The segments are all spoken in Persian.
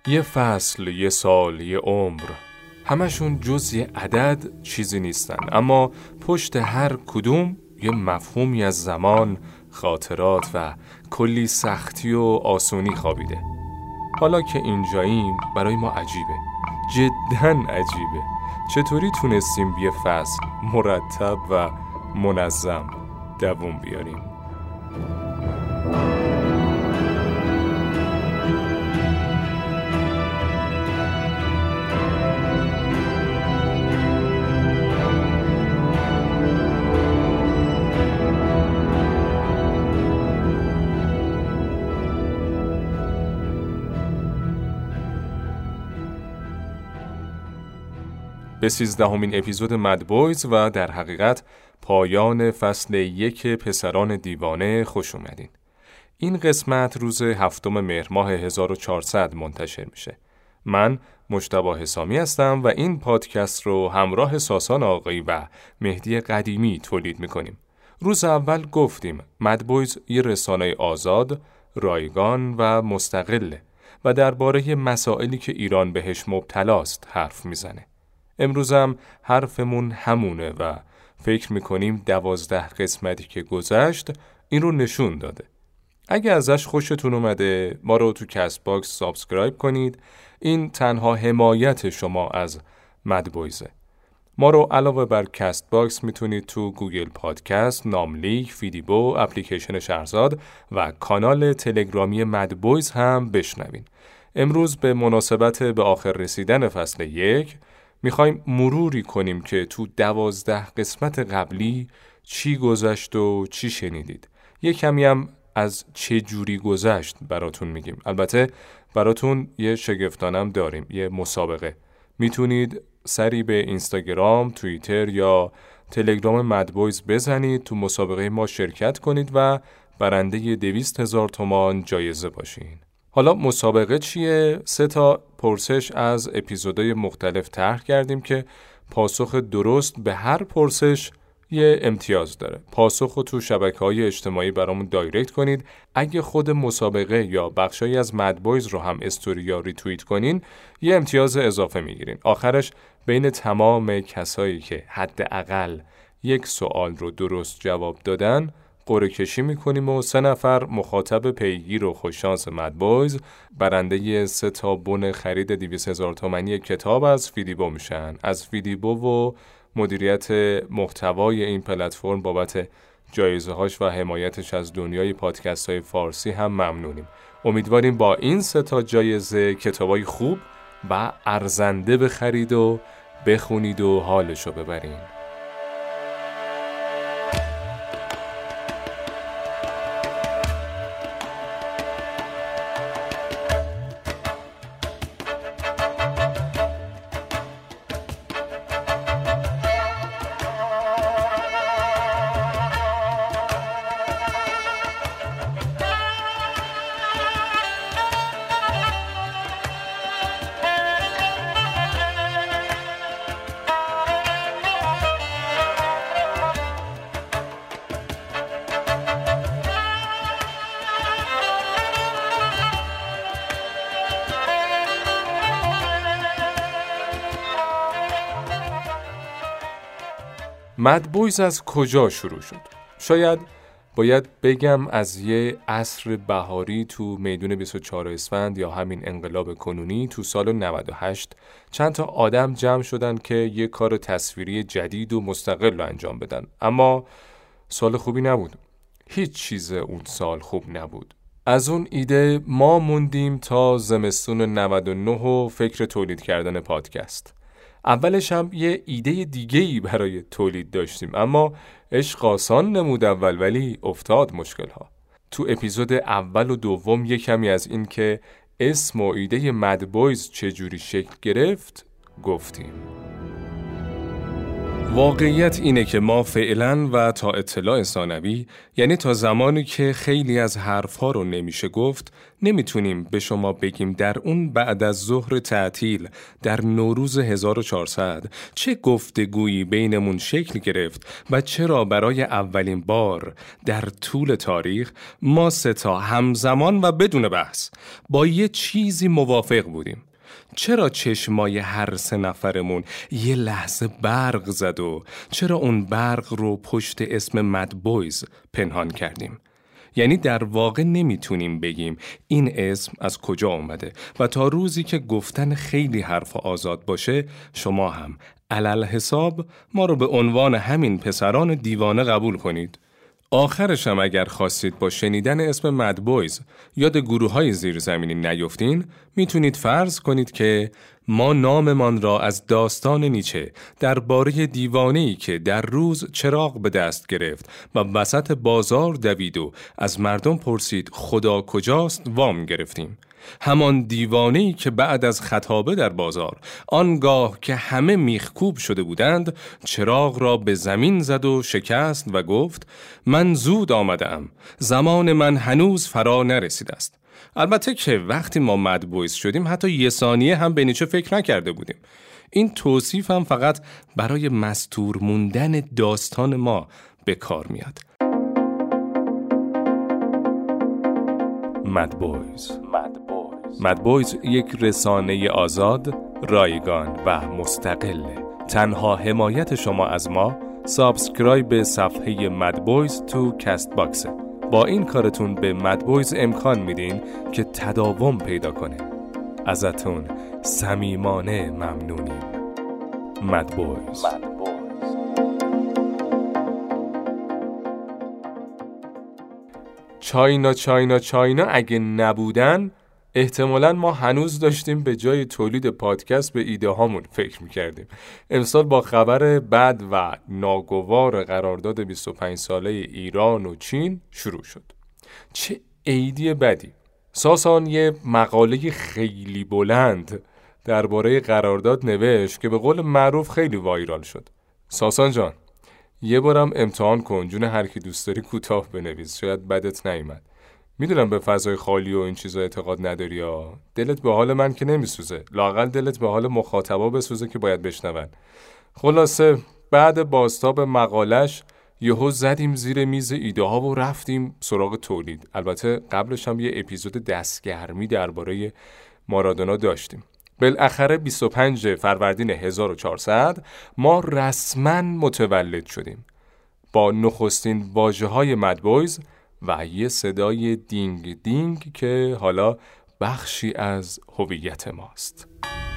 یه فصل، یه سال، یه عمر، همشون جز یه عدد چیزی نیستن، اما پشت هر کدوم یه مفهومی از زمان، خاطرات و کلی سختی و آسونی خوابیده. حالا که اینجاییم برای ما عجیبه، جداً عجیبه چطوری تونستیم یه فصل مرتب و منظم دووم بیاریم. به 13مین اپیزود مد بویز و در حقیقت پایان فصل 1 پسران دیوانه خوش اومدین. این قسمت روز 7 مهر ماه 1400 منتشر میشه. من مجتبی حسامی هستم و این پادکست رو همراه ساسان آقایی و مهدی قدیمی تولید میکنیم. روز اول گفتیم مد بویز یه رسانه آزاد، رایگان و مستقله و درباره مسائلی که ایران بهش مبتلاست حرف میزنه. امروزم حرفمون همونه و فکر میکنیم 12 قسمتی که گذشت این رو نشون داده. اگه ازش خوشتون اومده ما رو تو کست باکس سابسکرایب کنید. این تنها حمایت شما از مد بویزه. ما رو علاوه بر کست باکس میتونید تو گوگل پادکست، ناملیک، فیدیبو، اپلیکیشن شهرزاد و کانال تلگرامی مد بویز هم بشنوین. امروز به مناسبت به آخر رسیدن فصل 1 میخوایم مروری کنیم که تو 12 قسمت قبلی چی گذشت و چی شنیدید. یه کمی هم از چه جوری گذشت براتون میگیم. البته براتون یه شگفتانم داریم، یه مسابقه. میتونید سری به اینستاگرام، توییتر یا تلگرام مد بویز بزنید، تو مسابقه ما شرکت کنید و برنده 200,000 تومان جایزه باشین. حالا مسابقه چیه؟ 3 تا پرسش از اپیزودهای مختلف طرح کردیم که پاسخ درست به هر پرسش یه امتیاز داره. پاسخ رو تو شبکه‌های اجتماعی برامون دایرکت کنید. اگه خود مسابقه یا بخشایی از مد بویز رو هم استوری یا ریتوییت کنین یه امتیاز اضافه میگیرین. آخرش بین تمام کسایی که حداقل یک سوال رو درست جواب دادن قرعه کشی میکنیم و 3 نفر مخاطب پیگیر و خوششانس مد بویز برنده 3 تا بن خرید 200,000 تومانی کتاب از فیدیبو میشن. از فیدیبو و مدیریت محتوای این پلتفرم بابت جایزه هاش و حمایتش از دنیای پادکست های فارسی هم ممنونیم. امیدواریم با این 3 تا جایزه کتابای خوب و ارزنده بخرید و بخونید و حالشو ببرین. مد بویز از کجا شروع شد؟ شاید باید بگم از یه عصر بهاری تو میدون 24 اسفند یا همین انقلاب کنونی تو سال 98 چند تا آدم جمع شدن که یه کار تصویری جدید و مستقل رو انجام بدن. اما سال خوبی نبود. هیچ چیز اون سال خوب نبود. از اون ایده ما موندیم تا زمستون 99 و فکر تولید کردن پادکست. اولش هم یه ایده دیگه‌ای برای تولید داشتیم اما عشق آسان نمود اول ولی افتاد مشکل‌ها. تو اپیزود اول و دوم یه کمی از این که اسم و ایده مد بویز چجوری شکل گرفت گفتیم. واقعیت اینه که ما فعلاً و تا اطلاع ثانوی، یعنی تا زمانی که خیلی از حرفها رو نمیشه گفت، نمیتونیم به شما بگیم در اون بعد از ظهر تعطیل در نوروز 1400 چه گفتگویی بینمون شکل گرفت و چرا برای اولین بار در طول تاریخ ما سه تا همزمان و بدون بحث با یه چیزی موافق بودیم. چرا چشمای هر سه نفرمون یه لحظه برق زد و چرا اون برق رو پشت اسم مد بویز پنهان کردیم؟ یعنی در واقع نمیتونیم بگیم این اسم از کجا اومده و تا روزی که گفتن خیلی حرف آزاد باشه شما هم علل حساب ما رو به عنوان همین پسران دیوانه قبول کنید. آخرش هم اگر خواستید با شنیدن اسم مد بویز یاد گروه‌های زیرزمینی نیفتین، میتونید فرض کنید که ما ناممان را از داستان نیچه درباره دیوانه‌ای که در روز چراغ به دست گرفت و وسط بازار دوید و از مردم پرسید خدا کجاست وام گرفتیم. همان دیوانه‌ای که بعد از خطابه در بازار آنگاه که همه میخکوب شده بودند چراغ را به زمین زد و شکست و گفت من زود آمدم، زمان من هنوز فرا نرسیده است. البته که وقتی ما مد بویز شدیم حتی یه ثانیه هم به نیچه فکر نکرده بودیم. این توصیف هم فقط برای مستور موندن داستان ما به کار میاد. مد بویز یک رسانه آزاد، رایگان و مستقله. تنها حمایت شما از ما سابسکرایب به صفحه مد بویز تو کست باکسه. با این کارتون به مد بویز امکان میدین که تداوم پیدا کنه. ازتون صمیمانه ممنونیم. مد بویز. چاینا اگه نبودن احتمالاً ما هنوز داشتیم به جای تولید پادکست به ایده هامون فکر میکردیم. امسال با خبر بد و ناگوار قرارداد 25 ساله ایران و چین شروع شد. چه ایدی بدی. ساسان یه مقاله خیلی بلند درباره قرارداد نوشت که به قول معروف خیلی وایرال شد. ساسان جان، یه بارم امتحان کن، جون هر کی دوست داری کوتاه بنویس، شاید بدت نیامد. میدونم به فضای خالی و این چیزا اعتقاد نداری یا دلت به حال من که نمیسوزه، لااقل دلت به حال مخاطبا بسوزه که باید بشنون. خلاصه بعد بازتاب مقالش یهو زدیم زیر میز ایده ها و رفتیم سراغ تولید. البته قبلش هم یه اپیزود دستگرمی درباره مارادونا داشتیم. بالاخره 25 فروردین 1400 ما رسما متولد شدیم با نخستین واژه‌های مد بویز و یه صدای دینگ دینگ که حالا بخشی از هویت ماست.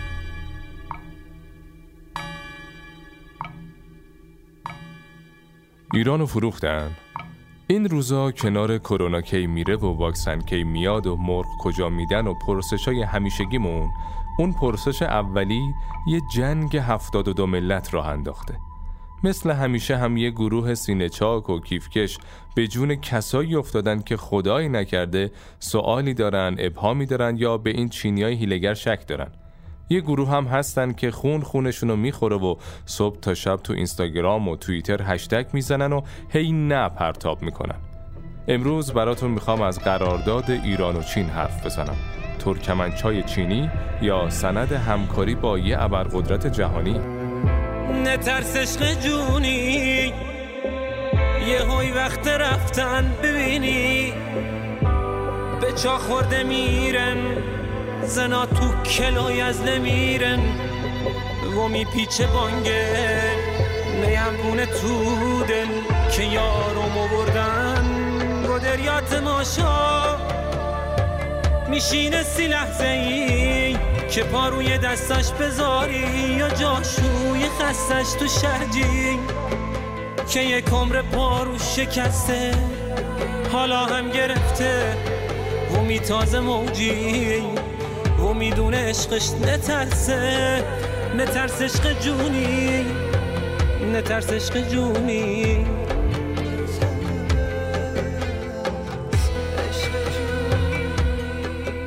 ایرانو فروختن. این روزا کنار کرونا کی میره و واکسن کی میاد و مرغ کجا میدن و پرسشای همیشگیمون، اون پرسش اولی یه جنگ 72 ملت راه انداخته. مثل همیشه هم یه گروه سینه چاک و کیفکش به جون کسایی افتادن که خدایی نکرده سوالی دارن، ابهامی دارن یا به این چینیای هیله‌گر شک دارن. یه گروه هم هستن که خونشونو میخوره و صبح تا شب تو اینستاگرام و توییتر هشتگ میزنن و هی نه پرتاب میکنن. امروز براتون میخوام از قرارداد ایران و چین حرف بزنم. ترکمنچای چینی یا سند همکاری با یه ابرقدرت جهانی. نترس عشق جونی یه هوی وقت رفتن ببینی به چا خورده میرن زنا تو کلای از نمیرن و میپیچه بانگه نیمونه تو دل که یارو بردن با دریات ماشا میشینه 30 لحظه ای که پاروی دستش بذاری یا جاشوی خستش تو شرجی که یک عمر پارو شکسته حالا هم گرفته و میتازه موجی و میدونه عشقش نترسه عشق جونی نترس عشق جونی.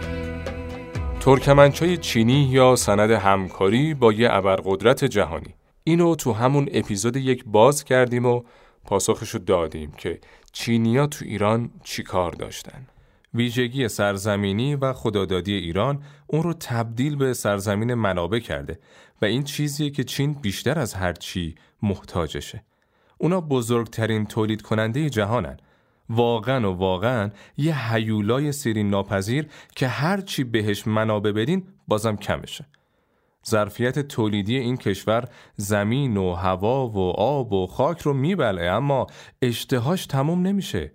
ترکمنچای چینی یا سند همکاری با یه ابرقدرت جهانی. اینو تو همون اپیزود 1 باز کردیم و پاسخشو دادیم که چینی‌ها تو ایران چی کار داشتن. ویژگی سرزمینی و خدادادی ایران اون رو تبدیل به سرزمین منابع کرده و این چیزیه که چین بیشتر از هر چی محتاجشه. اونا بزرگترین تولید کننده جهانن. واقعا یه هیولای سیرین ناپذیر که هر چی بهش منابع بدین بازم کمشه. ظرفیت تولیدی این کشور زمین و هوا و آب و خاک رو میبلعه، اما اشتهاش تموم نمیشه.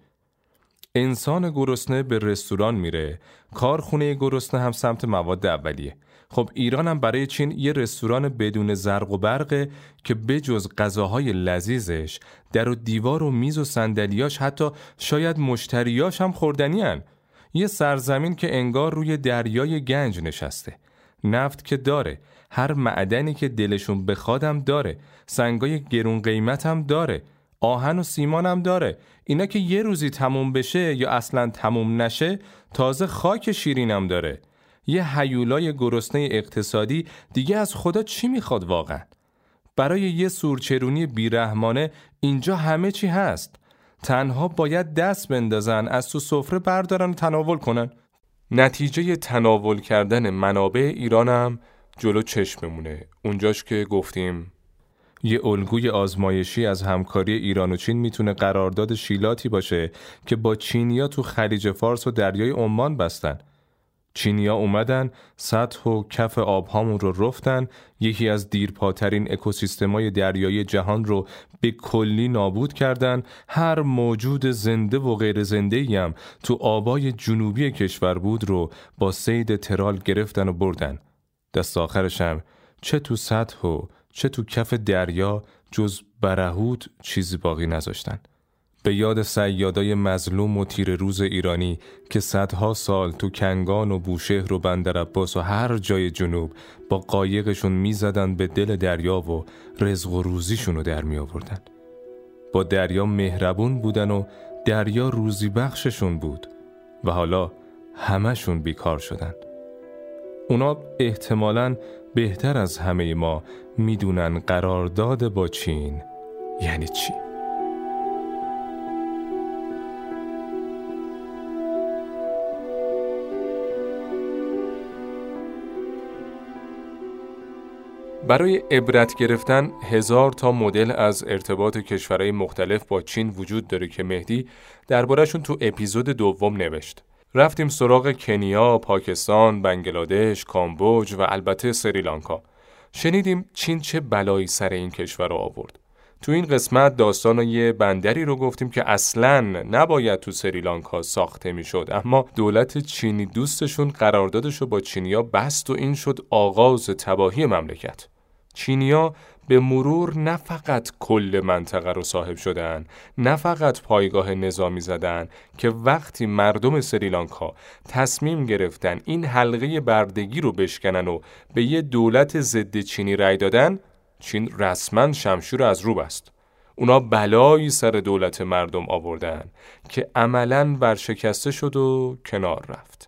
انسان گرسنه به رستوران میره، کارخونه گرسنه هم سمت مواد اولیه. خب ایران هم برای چین یه رستوران بدون زرق و برقه که بجز غذاهای لذیذش در و دیوار و میز و صندلیاش حتی شاید مشتریاش هم خوردنی هن. یه سرزمین که انگار روی دریای گنج نشسته. نفت که داره، هر معدنی که دلشون بخوادم داره، سنگای گرون قیمت هم داره، آهن و سیمان هم داره. اینا که یه روزی تموم بشه یا اصلا تموم نشه، تازه خاک شیرین هم داره. یه هیولای گرسنه اقتصادی دیگه از خدا چی میخواد واقعا؟ برای یه سورچرونی بیرحمانه اینجا همه چی هست. تنها باید دست بندازن، از تو سفره بردارن و تناول کنن. نتیجه تناول کردن منابع ایرانم جلو چشممونه. اونجاش که گفتیم یه الگوی آزمایشی از همکاری ایران و چین میتونه قرارداد شیلاتی باشه که با چینیا تو خلیج فارس و دریای عمان بستن. چینیا اومدن سطح و کف آبهامون رو رفتن، یکی از دیرپاترین اکوسیستمای دریایی جهان رو به کلی نابود کردن. هر موجود زنده و غیر زنده‌ای هم تو آبای جنوبی کشور بود رو با صید ترال گرفتن و بردن. دست آخرش هم چه تو سطح و چه تو کف دریا جز برهوت چیزی باقی نذاشتن. به یاد صیادای مظلوم و تیر روز ایرانی که صدها سال تو کنگان و بوشهر و بندرعباس و هر جای جنوب با قایقشون میزدن به دل دریا و رزق و روزیشونو در می آوردن. با دریا مهربون بودن و دریا روزی بخششون بود و حالا همشون بیکار شدن. اونا احتمالاً بهتر از همه ما میدونن قرارداد با چین یعنی چی. برای عبرت گرفتن 1000 تا مدل از ارتباط کشورهای مختلف با چین وجود داره که مهدی درباره‌شون تو اپیزود 2 نوشت. رفتیم سراغ کنیا، پاکستان، بنگلادش، کامبوج و البته سریلانکا. شنیدیم چین چه بلایی سر این کشور رو آورد. تو این قسمت داستان یه بندری رو گفتیم که اصلاً نباید تو سریلانکا ساخته میشد، اما دولت چینی دوستشون قراردادش رو با چینیا بست و این شد آغاز تباهی مملکت. چینیا به مرور نه فقط کل منطقه رو صاحب شدن، نه فقط پایگاه نظامی زدن، که وقتی مردم سریلانکا تصمیم گرفتن این حلقه بردگی رو بشکنن و به یه دولت ضد چینی رای دادن، چین رسما شمشیر از رو بست. اونا بلایی سر دولت مردم آوردن که عملاً ورشکسته شد و کنار رفت.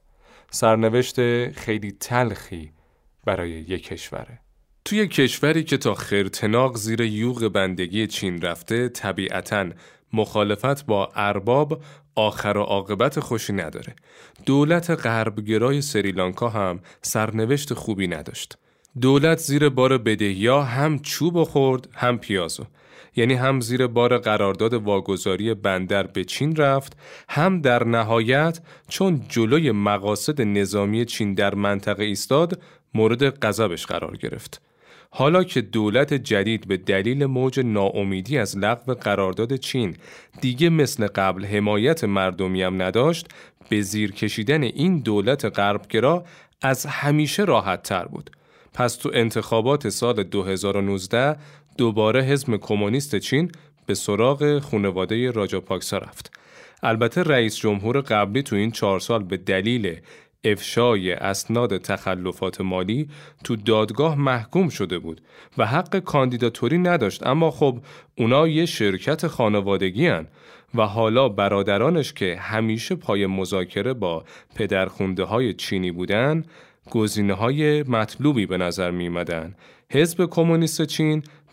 سرنوشت خیلی تلخی برای یک کشوره. توی کشوری که تا خرطناق زیر یوغ بندگی چین رفته، طبیعتاً مخالفت با ارباب آخر و عاقبت خوشی نداره. دولت غربگرای سریلانکا هم سرنوشت خوبی نداشت. دولت زیر بار بدهی‌ها هم چوب خورد هم پیازو. یعنی هم زیر بار قرارداد واگذاری بندر به چین رفت، هم در نهایت چون جلوی مقاصد نظامی چین در منطقه ایستاد مورد غضبش قرار گرفت. حالا که دولت جدید به دلیل موج ناامیدی از لغو قرارداد چین دیگه مثل قبل حمایت مردمی هم نداشت، به زیر کشیدن این دولت غربگرا از همیشه راحت تر بود. پس تو انتخابات سال 2019 دوباره حزب کمونیست چین به سراغ خانواده راجاپاکسا رفت. البته رئیس جمهور قبلی تو این 4 سال به دلیل افشای اسناد تخلفات مالی تو دادگاه محکوم شده بود و حق کاندیداتوری نداشت، اما خب اونا یه شرکت خانوادگی هن و حالا برادرانش که همیشه پای مذاکره با پدرخونده های چینی بودن گزینه‌های مطلوبی به نظر می‌آمدن. حزب کمونیست چین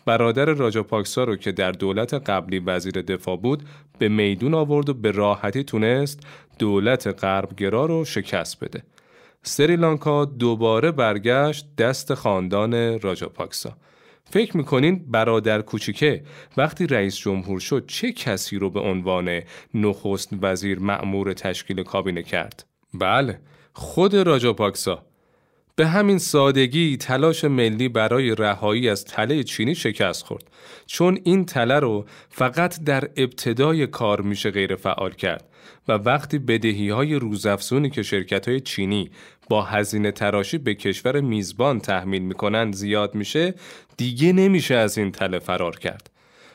برادر راجاپاکسا رو که در دولت قبلی وزیر دفاع بود به میدون آورد و به راحتی تونست دولت غربگرا رو شکست بده. سریلانکا دوباره برگشت دست خاندان راجاپاکسا. فکر میکنین برادر کوچیکه وقتی رئیس جمهور شد چه کسی رو به عنوان نخست وزیر مأمور تشکیل کابینه کرد؟ بله، خود راجاپاکسا. به همین سادگی تلاش ملی برای رهایی از تله چینی شکست خورد، چون این تله رو فقط در ابتدای کار میشه غیر فعال کرد و وقتی بدهی‌های روزافزونی که شرکت‌های چینی با هزینه تراشی به کشور میزبان تحمیل میکنن زیاد میشه، دیگه نمیشه از این تله فرار کرد.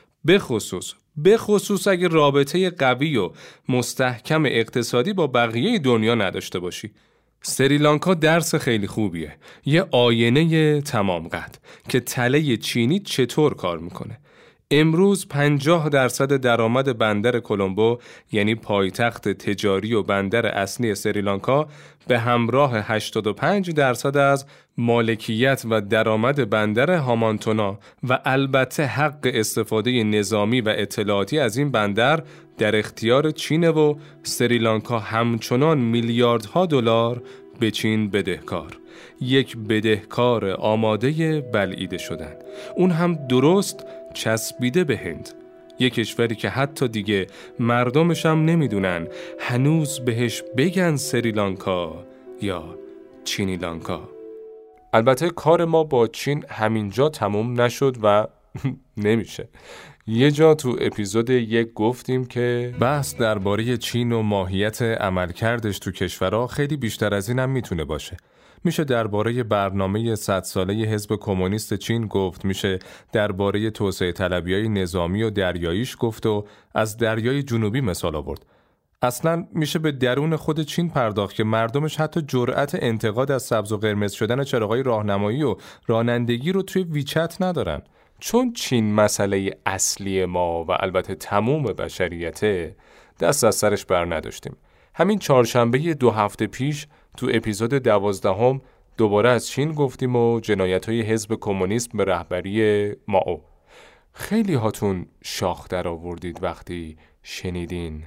به خصوص اگه رابطه قوی و مستحکم اقتصادی با بقیه دنیا نداشته باشی. سریلانکا درس خیلی خوبیه، یه آینه تمام قد که تله چینی چطور کار میکنه. امروز 50% درآمد بندر کلمبو، یعنی پایتخت تجاری و بندر اصلی سریلانکا، به همراه 85% از مالکیت و درآمد بندر هامانتونا و البته حق استفاده نظامی و اطلاعاتی از این بندر در اختیار چین و سریلانکا همچنان میلیاردها دلار به چین بدهکار. یک بدهکار آماده بلعیده شدن، اون هم درست چسبیده به هند، یک کشوری که حتی دیگه مردمش هم نمیدونن هنوز بهش بگن سریلانکا یا چینیلانکا. البته کار ما با چین همینجا تموم نشد و نمیشه. یه جا تو اپیزود 1 گفتیم که بحث درباره چین و ماهیت عملکردش تو کشورها خیلی بیشتر از این هم میتونه باشه. میشه درباره برنامه 100 ساله حزب کمونیست چین گفت، میشه درباره توسعه طلبی‌های نظامی و دریاییش گفت و از دریای جنوبی مثال آورد. اصلاً میشه به درون خود چین پرداخت که مردمش حتی جرأت انتقاد از سبز و قرمز شدن چراغ‌های راهنمایی و رانندگی رو توی ویچت ندارن. چون چین مسئله اصلی ما و البته تموم بشریته، دست از سرش بر نداشتیم. همین چهارشنبه 2 هفته پیش تو اپیزود 12 دوباره از چین گفتیم و جنایت‌های حزب کمونیست به رهبری مائو. خیلی هاتون شاخ در آوردید وقتی شنیدین.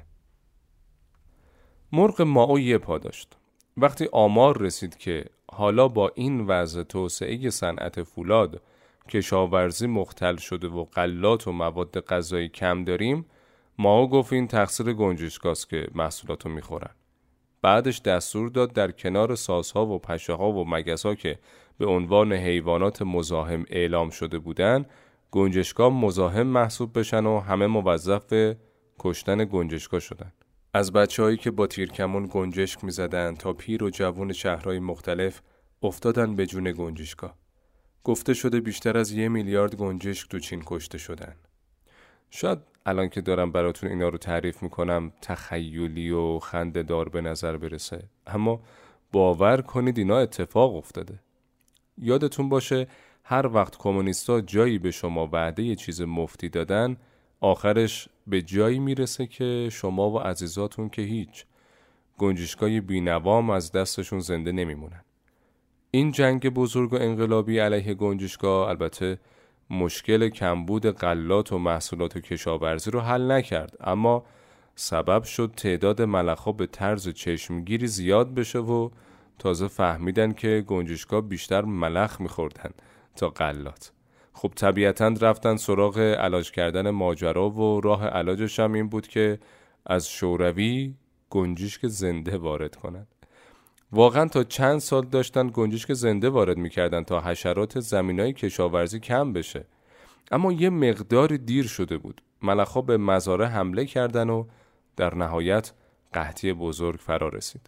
مرغ مائو یه پا داشت. وقتی آمار رسید که حالا با این وضع توسعه صنعت فولاد کشاورزی مختل شده و غلات و مواد غذایی کم داریم، مائو گفت این تقصیر گنجشگاست که محصولاتو میخورن. بعدش دستور داد در کنار سازها و پشه‌ها و مگس‌ها که به عنوان حیوانات مزاحم اعلام شده بودن، گنجشگاه مزاحم محسوب بشن و همه موظف به کشتن گنجشگاه شدن. از بچه‌هایی که با تیرکمون گنجشک می‌زدن تا پیر و جوان شهرهای مختلف افتادن به جون گنجشگاه. گفته شده بیشتر از 1 میلیارد گنجشک تو چین کشته شدن. شاید الان که دارم براتون اینا رو تعریف میکنم تخیلی و خنده دار به نظر برسه، اما باور کنید اینا اتفاق افتاده. یادتون باشه هر وقت کمونیستا جایی به شما وعده یه چیز مفتی دادن، آخرش به جایی میرسه که شما و عزیزاتون که هیچ، گنجشگاه بی‌نوام از دستشون زنده نمیمونن. این جنگ بزرگ و انقلابی علیه گنجشگاه البته مشکل کمبود غلات و محصولات کشاورزی رو حل نکرد، اما سبب شد تعداد ملخ‌ها به طرز چشمگیری زیاد بشه و تازه فهمیدن که گنجشگاه بیشتر ملخ می‌خوردن تا غلات. خب طبیعتاً رفتن سراغ علاج کردن ماجرا و راه علاجش هم این بود که از شوروی گنجشک زنده وارد کنن. واقعا تا چند سال داشتن گنجشک زنده وارد میکردن تا حشرات زمینای کشاورزی کم بشه، اما یه مقدار دیر شده بود. ملخ‌ها به مزارع حمله کردن و در نهایت قحطی بزرگ فرا رسید.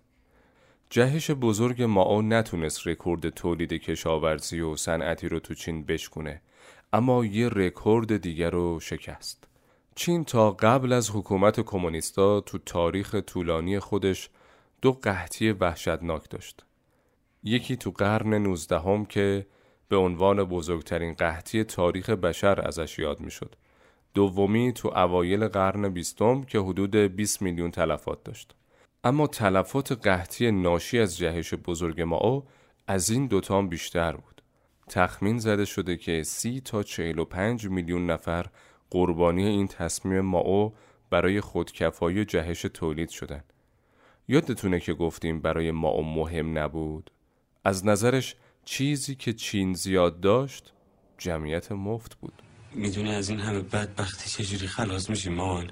جهش بزرگ مائو نتونست رکورد تولید کشاورزی و صنعتی رو تو چین بشکنه، اما یه رکورد دیگر رو شکست. چین تا قبل از حکومت کمونیستا تو تاریخ طولانی خودش 2 قحطی وحشتناک داشت. یکی تو قرن 19 که به عنوان بزرگترین قحطی تاریخ بشر ازش یاد میشد. دومی تو اوایل قرن 20 که حدود 20 میلیون تلفات داشت. اما تلفات قحطی ناشی از جهش بزرگ مائو از این 2 بیشتر بود. تخمین زده شده که 30 تا 45 میلیون نفر قربانی این تصمیم مائو برای خودکفایی و جهش تولید شدن. یادتونه که گفتیم برای مائو مهم نبود؟ از نظرش چیزی که چین زیاد داشت جمعیت مفت بود. میدونی از این همه بدبختی چجوری خلاص میشیم مامان؟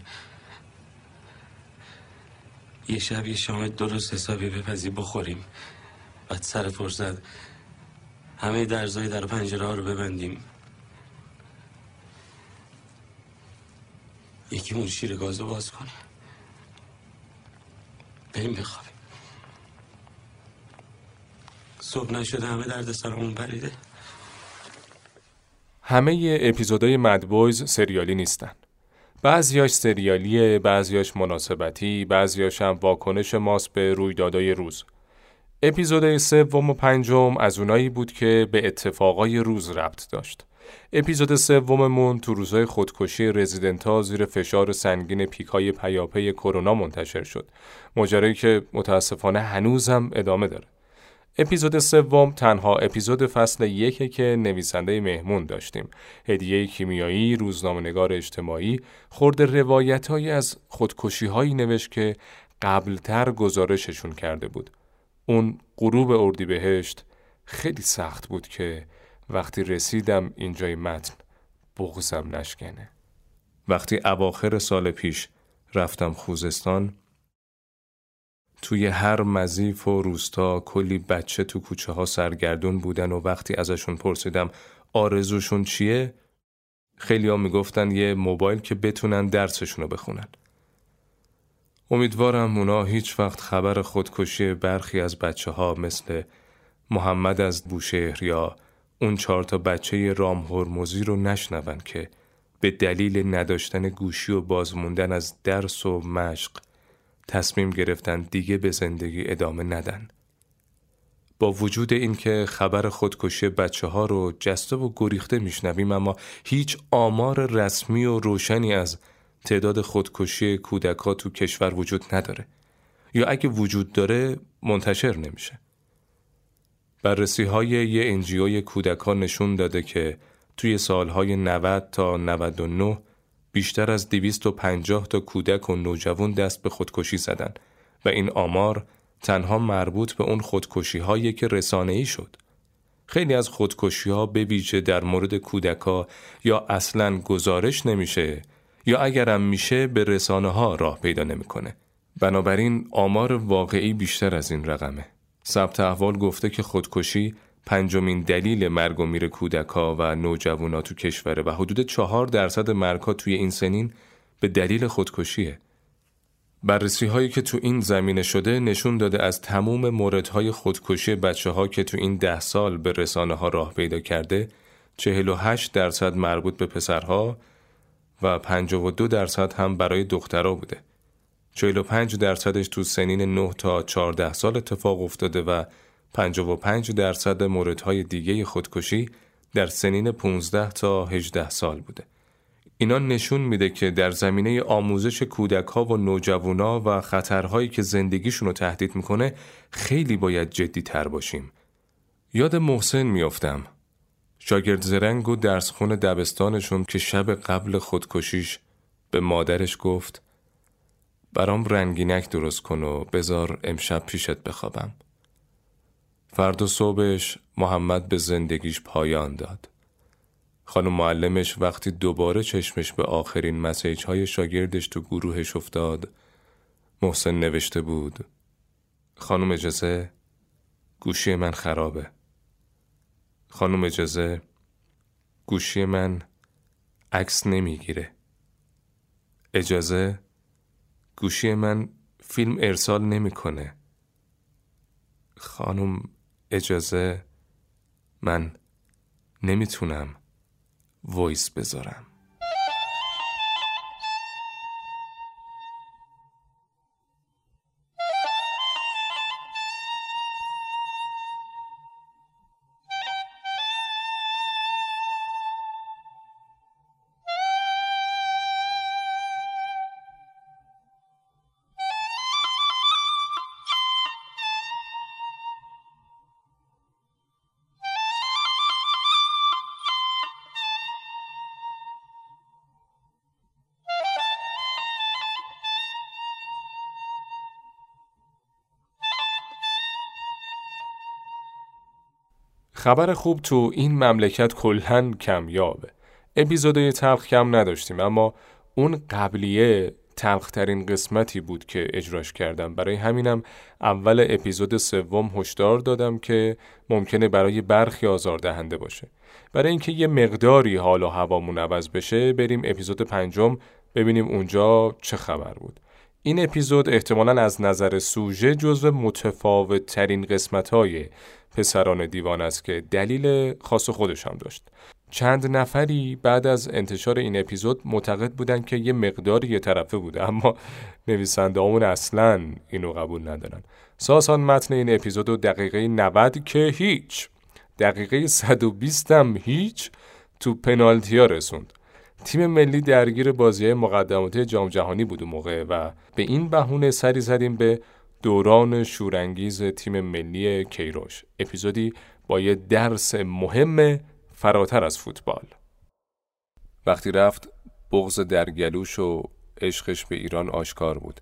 یه شب یه شام درست حسابی بپزی بخوریم، بعد سر فرصت همه درزای در پنجره ها رو ببندیم، یکیمون شیر گازو باز کنه، بریم بخوابیم. صبح نشده همه درد سرمون بریده. همه اپیزودهای مد بویز سریالی نیستن. بعضیاش سریالیه، بعضیاش مناسبتی، بعضیاش هم واکنش ماست به رویدادهای روز. اپیزودهای 3 و 5 از اونایی بود که به اتفاقای روز ربط داشت. اپیزود 3 تو روزهای خودکشی رزیدنت‌ها زیر فشار سنگین پیک‌های پیاپی کرونا منتشر شد. ماجرایی که متاسفانه هنوزم ادامه داره. اپیزود 3 تنها اپیزود فصل 1 که نویسنده مهمون داشتیم. هدیه کیمیایی، روزنامه‌نگار اجتماعی، خورده روایت‌هایی از خودکشی‌هایی نوشت که قبلتر گزارششون کرده بود. اون غروب اردیبهشت خیلی سخت بود که وقتی رسیدم اینجای متن بغضم نشکنه. وقتی اواخر سال پیش رفتم خوزستان، توی هر مضیف و روستا کلی بچه تو کوچه ها سرگردون بودن و وقتی ازشون پرسیدم آرزوشون چیه، خیلی ها میگفتن یه موبایل که بتونن درسشونو بخونن. امیدوارم اونا هیچ وقت خبر خودکشی برخی از بچه ها مثل محمد از بوشهر یا اون 4 بچه رام هرمزی رو نشنون که به دلیل نداشتن گوشی و بازموندن از درس و مشق تصمیم گرفتن دیگه به زندگی ادامه ندن. با وجود این که خبر خودکشی بچه ها رو جسته و گریخته میشنویم، اما هیچ آمار رسمی و روشنی از تعداد خودکشی کودک‌ها تو کشور وجود نداره، یا اگه وجود داره منتشر نمیشه. بررسی‌های یه NGO کودک‌ها نشون داده که توی سالهای 90 تا 99 بیشتر از 250 تا کودک و نوجوان دست به خودکشی زدن و این آمار تنها مربوط به اون خودکشی‌هایی که رسانه‌ای شد. خیلی از خودکشی‌ها به ویژه در مورد کودک‌ها یا اصلاً گزارش نمیشه یا اگرم میشه به رسانه‌ها راه پیدا نمی‌کنه. بنابراین آمار واقعی بیشتر از این رقمه. ثبت احوال گفته که خودکشی 5مین دلیل مرگ و میر کودک‌ها و نوجوانا تو کشوره و حدود 4% مرگ‌ها توی این سنین به دلیل خودکشیه. بررسی‌هایی که تو این زمینه شده نشون داده از تمام موردهای خودکشی بچه‌ها که تو این 10 سال به رسانه‌ها راه پیدا کرده، 48% مربوط به پسرها و 52% هم برای دخترها بوده. 45% تو سنین 9 تا 14 سال اتفاق افتاده و 55% موردهای دیگه خودکشی در سنین 15 تا 18 سال بوده. اینا نشون میده که در زمینه آموزش کودک‌ها و نوجوانا و خطرهایی که زندگیشون رو تهدید میکنه خیلی باید جدی تر باشیم. یاد محسن میافتم، شاگرد زرنگ و درسخون دبستانشون که شب قبل خودکشیش به مادرش گفت برام رنگینک درست کن و بذار امشب پیشت بخوابم. فردا صبحش محمد به زندگیش پایان داد. خانم معلمش وقتی دوباره چشمش به آخرین مسیج های شاگردش تو گروهش افتاد، محسن نوشته بود خانم اجازه، گوشی من خرابه. خانم اجازه، گوشی من عکس نمیگیره. اجازه، گوشی من فیلم ارسال نمیکنه. خانم اجازه، من نمیتونم وایس بذارم. خبر خوب تو این مملکت کلاً کمیابه. اپیزودهای تلخ کم نداشتیم، اما اون قبلیه تلخترین قسمتی بود که اجراش کردم. برای همینم اول اپیزود 3 هشدار دادم که ممکنه برای برخی آزاردهنده باشه. برای اینکه یه مقداری حال و هوامون عوض بشه، بریم اپیزود 5 ببینیم اونجا چه خبر بود. این اپیزود احتمالاً از نظر سوژه جزو متفاوت ترین قسمت‌های پسران دیوان است که دلیل خاص خودش هم داشت. چند نفری بعد از انتشار این اپیزود معتقد بودن که یه مقداری یه طرفه بوده، اما نویسنده‌هامون اصلاً اینو قبول ندارن. ساسان متن این اپیزودو دقیقه 90 که هیچ، دقیقه 120 هم هیچ، تو پنالتی‌ها رسوند. تیم ملی درگیر بازی‌های مقدماتی جام جهانی بود اون موقع و به این بهونه سری زدیم به دوران شورانگیز تیم ملی کیروش. اپیزودی با یه درس مهم فراتر از فوتبال. وقتی رفت بغض در گلوش و عشقش به ایران آشکار بود.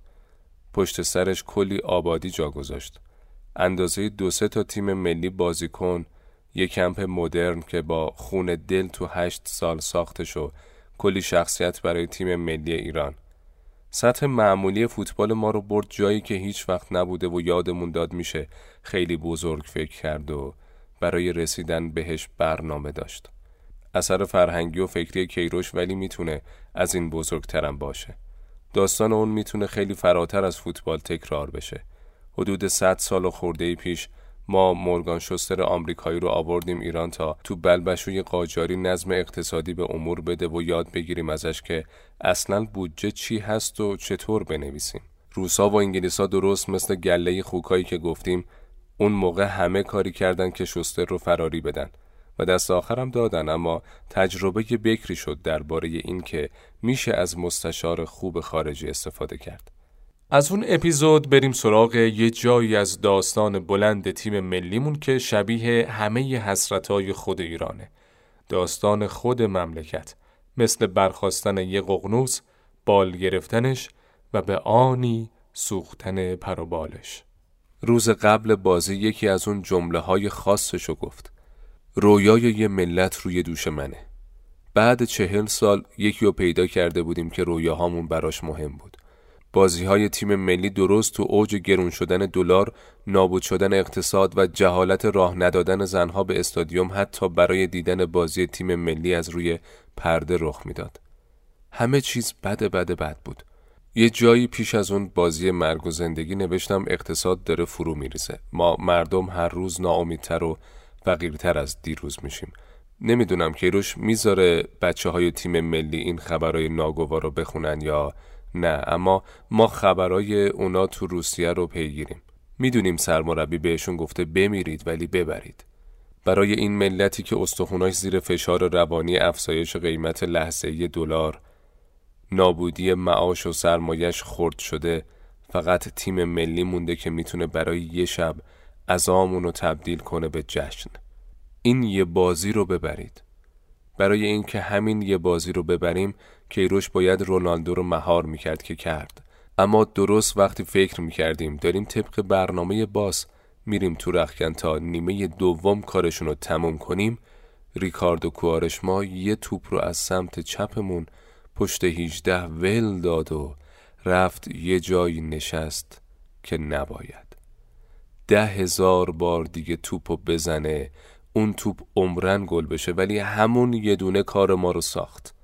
پشت سرش کلی آبادی جا گذاشت. اندازه 2-3 تا تیم ملی بازیکن، یک کمپ مدرن که با خون دل تو 8 سال ساختش و کلی شخصیت برای تیم ملی ایران. سطح معمولی فوتبال ما رو برد جایی که هیچ وقت نبوده و یادمون داد میشه خیلی بزرگ فکر کرد و برای رسیدن بهش برنامه داشت. اثر فرهنگی و فکری کیروش ولی میتونه از این بزرگترم باشه. داستان اون میتونه خیلی فراتر از فوتبال تکرار بشه. حدود 100 سال و خورده‌ای پیش ما مورگان شوستر آمریکایی رو آوردیم ایران تا تو بلبشوی قاجاری نظم اقتصادی به امور بده و یاد بگیریم ازش که اصلاً بودجه چی هست و چطور بنویسیم. روسا و انگلیسا درست مثل گله خوکایی که گفتیم اون موقع همه کاری کردن که شوستر رو فراری بدن و دست آخرم دادن، اما تجربه بکری شد درباره این که میشه از مستشار خوب خارجی استفاده کرد. از اون اپیزود بریم سراغ یه جایی از داستان بلند تیم ملیمون که شبیه همه حسرتای خود ایرانه. داستان خود مملکت، مثل برخاستن یه ققنوس، بال گرفتنش و به آنی سوختن پر و بالش. روز قبل بازی یکی از اون جمله‌های خاصشو گفت: رویای یه ملت روی دوش منه. بعد 40 سال یکی رو پیدا کرده بودیم که رویاهامون براش مهم بود. بازی‌های تیم ملی درست تو اوج گرون شدن دلار، نابود شدن اقتصاد و جهالت راه ندادن زنها به استادیوم حتی برای دیدن بازی تیم ملی از روی پرده رخ میداد. همه چیز بد بود. یه جایی پیش از اون بازی مرگ و زندگی نوشتم اقتصاد داره فرو میریزه. ما مردم هر روز ناامیدتر و فقیرتر از دیروز میشیم. نمیدونم کیروش میذاره بچه‌های تیم ملی این خبرای ناگوار رو بخونن یا نه، اما ما خبرای اونا تو روسیه رو پیگیریم. میدونیم سرمربی بهشون گفته بمیرید ولی ببرید. برای این ملتی که استخوناش زیر فشار روانی افزایش قیمت لحظه‌ای دلار، نابودی معاش و سرمایش خرد شده، فقط تیم ملی مونده که میتونه برای یه شب عزامون رو تبدیل کنه به جشن. این یه بازی رو ببرید. برای این که همین یه بازی رو ببریم کیروش باید رونالدو رو مهار میکرد که کرد. اما درست وقتی فکر میکردیم داریم طبق برنامه باس میریم تو رختکن تا نیمه دوم کارشون رو تموم کنیم، ریکاردو کوارشما یه توپ رو از سمت چپمون پشت 18 ول داد و رفت یه جایی نشست که نباید. 10,000 بار دیگه توپو بزنه، اون توپ عمرن گل بشه، ولی همون یه دونه کار ما رو ساخت.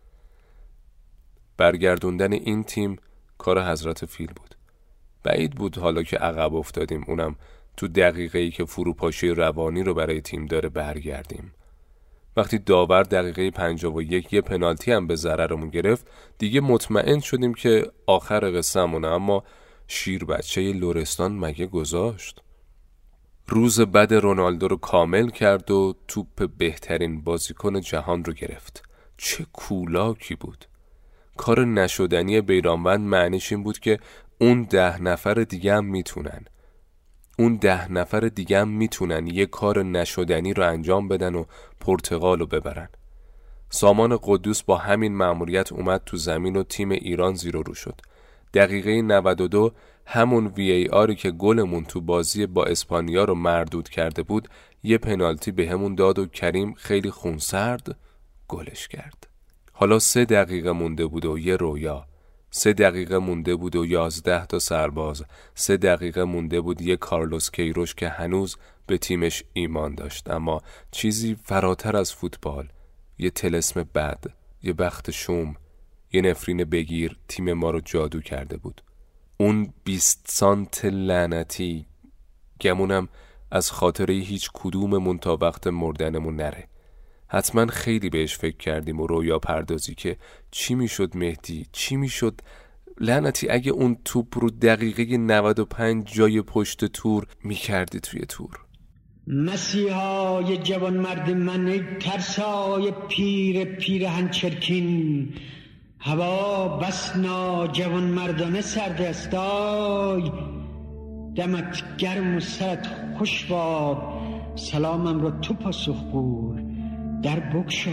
برگردوندن این تیم کار حضرت فیل بود. بعید بود حالا که عقب افتادیم اونم تو دقیقه‌ای که فروپاشی روانی رو برای تیم داره برگردیم. وقتی داور دقیقه 51 یه پنالتی هم به ضررمون گرفت دیگه مطمئن شدیم که آخر قصه‌مونه، اما شیر بچه لرستان مگه گذاشت؟ روز بعد رونالدو رو کامل کرد و توپ بهترین بازیکن جهان رو گرفت. چه کولاکی بود. کار نشدنی بیرانوند معنیش این بود که اون 10 نفر دیگه هم میتونن. اون 10 نفر دیگه هم میتونن یه کار نشدنی رو انجام بدن و پرتغال رو ببرن. سامان قدوس با همین مأموریت اومد تو زمین و تیم ایران زیر و رو شد. دقیقه 92 همون VARی که گلمون تو بازی با اسپانیا رو مردود کرده بود یه پنالتی به همون داد و کریم خیلی خونسرد گلش کرد. حالا 3 دقیقه مونده بود و یه رویا، 3 دقیقه مونده بود و 11 تا سرباز، 3 دقیقه مونده بود یه کارلوس کیروش که هنوز به تیمش ایمان داشت، اما چیزی فراتر از فوتبال، یه طلسم بد، یه بخت شوم، یه نفرین بگیر تیم ما رو جادو کرده بود. اون 20 سانت لعنتی، گمونم از خاطره هیچ کدوممون تا وقت مردنمون نره. حتما خیلی بهش فکر کردیم و رویا پردازی که چی میشد مهدی، چی میشد لعنتی اگه اون توپ رو دقیقه 95 جای پشت تور میکردی توی تور. مسیحای جوان مرد من، ای ترسای پیر هنچرکین، هوا بس جوان مردانه سرد است، آی دمت گرم و سرت خوش باد، سلامم را تو پاسخگو در بگشا.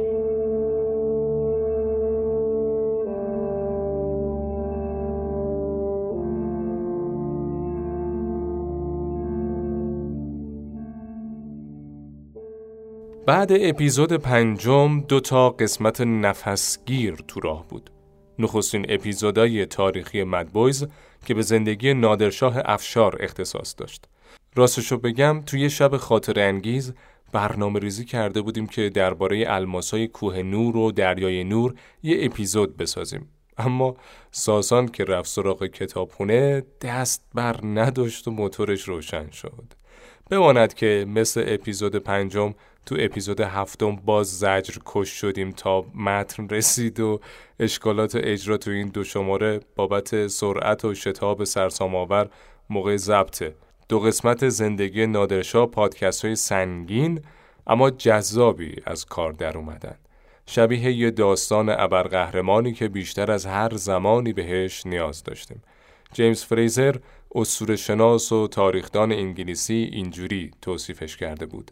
بعد اپیزود 5 2 قسمت نفسگیر تو راه بود. نخستین اپیزودای تاریخی مدبویز که به زندگی نادرشاه افشار اختصاص داشت. راستشو بگم توی شب خاطره انگیز برنامه ریزی کرده بودیم که درباره الماسای کوه نور و دریای نور یه اپیزود بسازیم. اما ساسان که رفت سراغ کتابخونه دست بر نداشت و موتورش روشن شد. بماند که مثل اپیزود 5 تو اپیزود 7 باز زجر کش شدیم تا متن رسید و اشکالات اجرا تو این 2 شماره بابت سرعت و شتاب سرسام‌آور موقع ضبطه. 2 قسمت زندگی نادرشاه پادکست های سنگین اما جذابی از کار در اومدن. شبیه یه داستان ابرقهرمانی که بیشتر از هر زمانی بهش نیاز داشتیم. جیمز فریزر اسطوره‌شناس و تاریخدان انگلیسی اینجوری توصیفش کرده بود: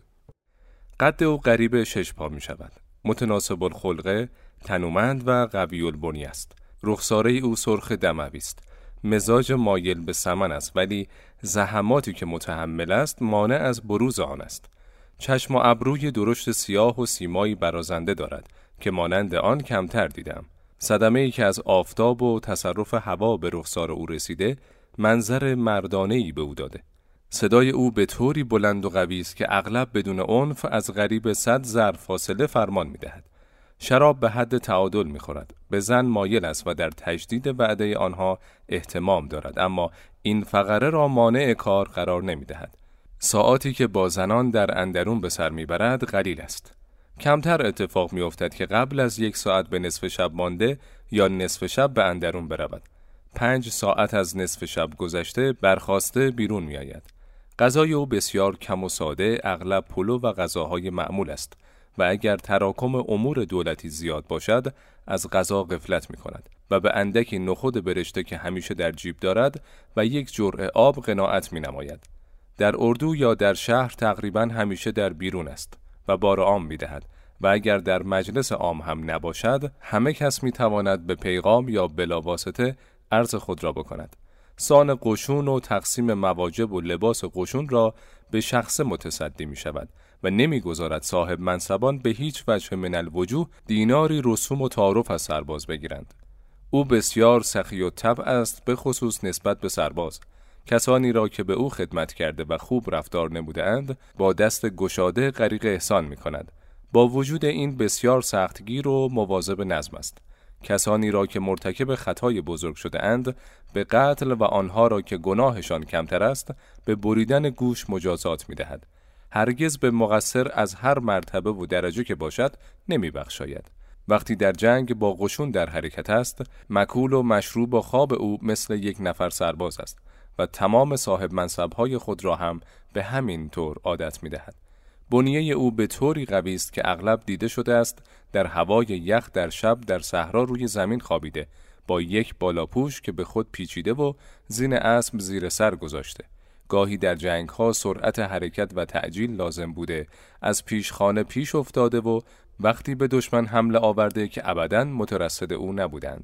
قد او قریب 6 پا می شود. متناسب الخلقه، تنومند و قوی البنی است. رخساره او سرخ دموی است. مزاج مایل به سمن است، ولی زحماتی که متحمل است مانع از بروز آن است. چشم و ابروی درشت سیاه و سیمایی برازنده دارد که مانند آن کمتر دیدم. صدمه‌ای که از آفتاب و تصرف هوا به رخسار او رسیده منظر مردانه‌ای به او داده. صدای او به طوری بلند و قوی است که اغلب بدون عنف از قریب 100 ضرب فاصله فرمان می‌دهد. شراب به حد تعادل می‌خورد. به زن مایل است و در تجدید وعده آنها اهتمام دارد، اما این فقره را مانع کار قرار نمی‌دهد. ساعاتی که با زنان در اندرون به سر می‌برد قلیل است. کمتر اتفاق می‌افتد که قبل از 1 ساعت به نصف شب مانده یا نصف شب به اندرون برود. 5 ساعت از نصف شب گذشته برخاسته بیرون می‌آید. غذای او بسیار کم و ساده، اغلب پلو و غذاهای معمول است و اگر تراکم امور دولتی زیاد باشد از غذا غفلت می‌کند و به اندکی نخود برشته که همیشه در جیب دارد و 1 جرعه آب قناعت می‌نماید. در اردو یا در شهر تقریباً همیشه در بیرون است و بار عام می‌دهد و اگر در مجلس عام هم نباشد همه کس می‌تواند به پیغام یا بلاواسطه عرض خود را بکند. سان قشون و تقسیم مواجب و لباس قشون را به شخص متصدی می شود و نمی گذارد صاحب منصبان به هیچ وجه من الوجوه دیناری رسوم و تعارف از سرباز بگیرند. او بسیار سخی و طبع است، به خصوص نسبت به سرباز. کسانی را که به او خدمت کرده و خوب رفتار نموده اند با دست گشاده غریق احسان می کند. با وجود این بسیار سختگیر و مواظب نظم است. کسانی را که مرتکب خطای بزرگ شده اند به قتل و آنها را که گناهشان کمتر است به بریدن گوش مجازات می دهد. هرگز به مقصر از هر مرتبه و درجه که باشد نمی بخشاید. وقتی در جنگ با قشون در حرکت است، مکول و مشروب و خواب او مثل 1 نفر سرباز است و تمام صاحب منصبهای خود را هم به همین طور عادت می دهد. بنیه او به طوری قوی است که اغلب دیده شده است در هوای یخ در شب در صحرا روی زمین خوابیده با 1 بالاپوش که به خود پیچیده و زین اسب زیر سر گذاشته. گاهی در جنگ‌ها سرعت حرکت و تعجیل لازم بوده، از پیشخانه پیش افتاده و وقتی به دشمن حمله آورده که ابداً مترصد او نبودند.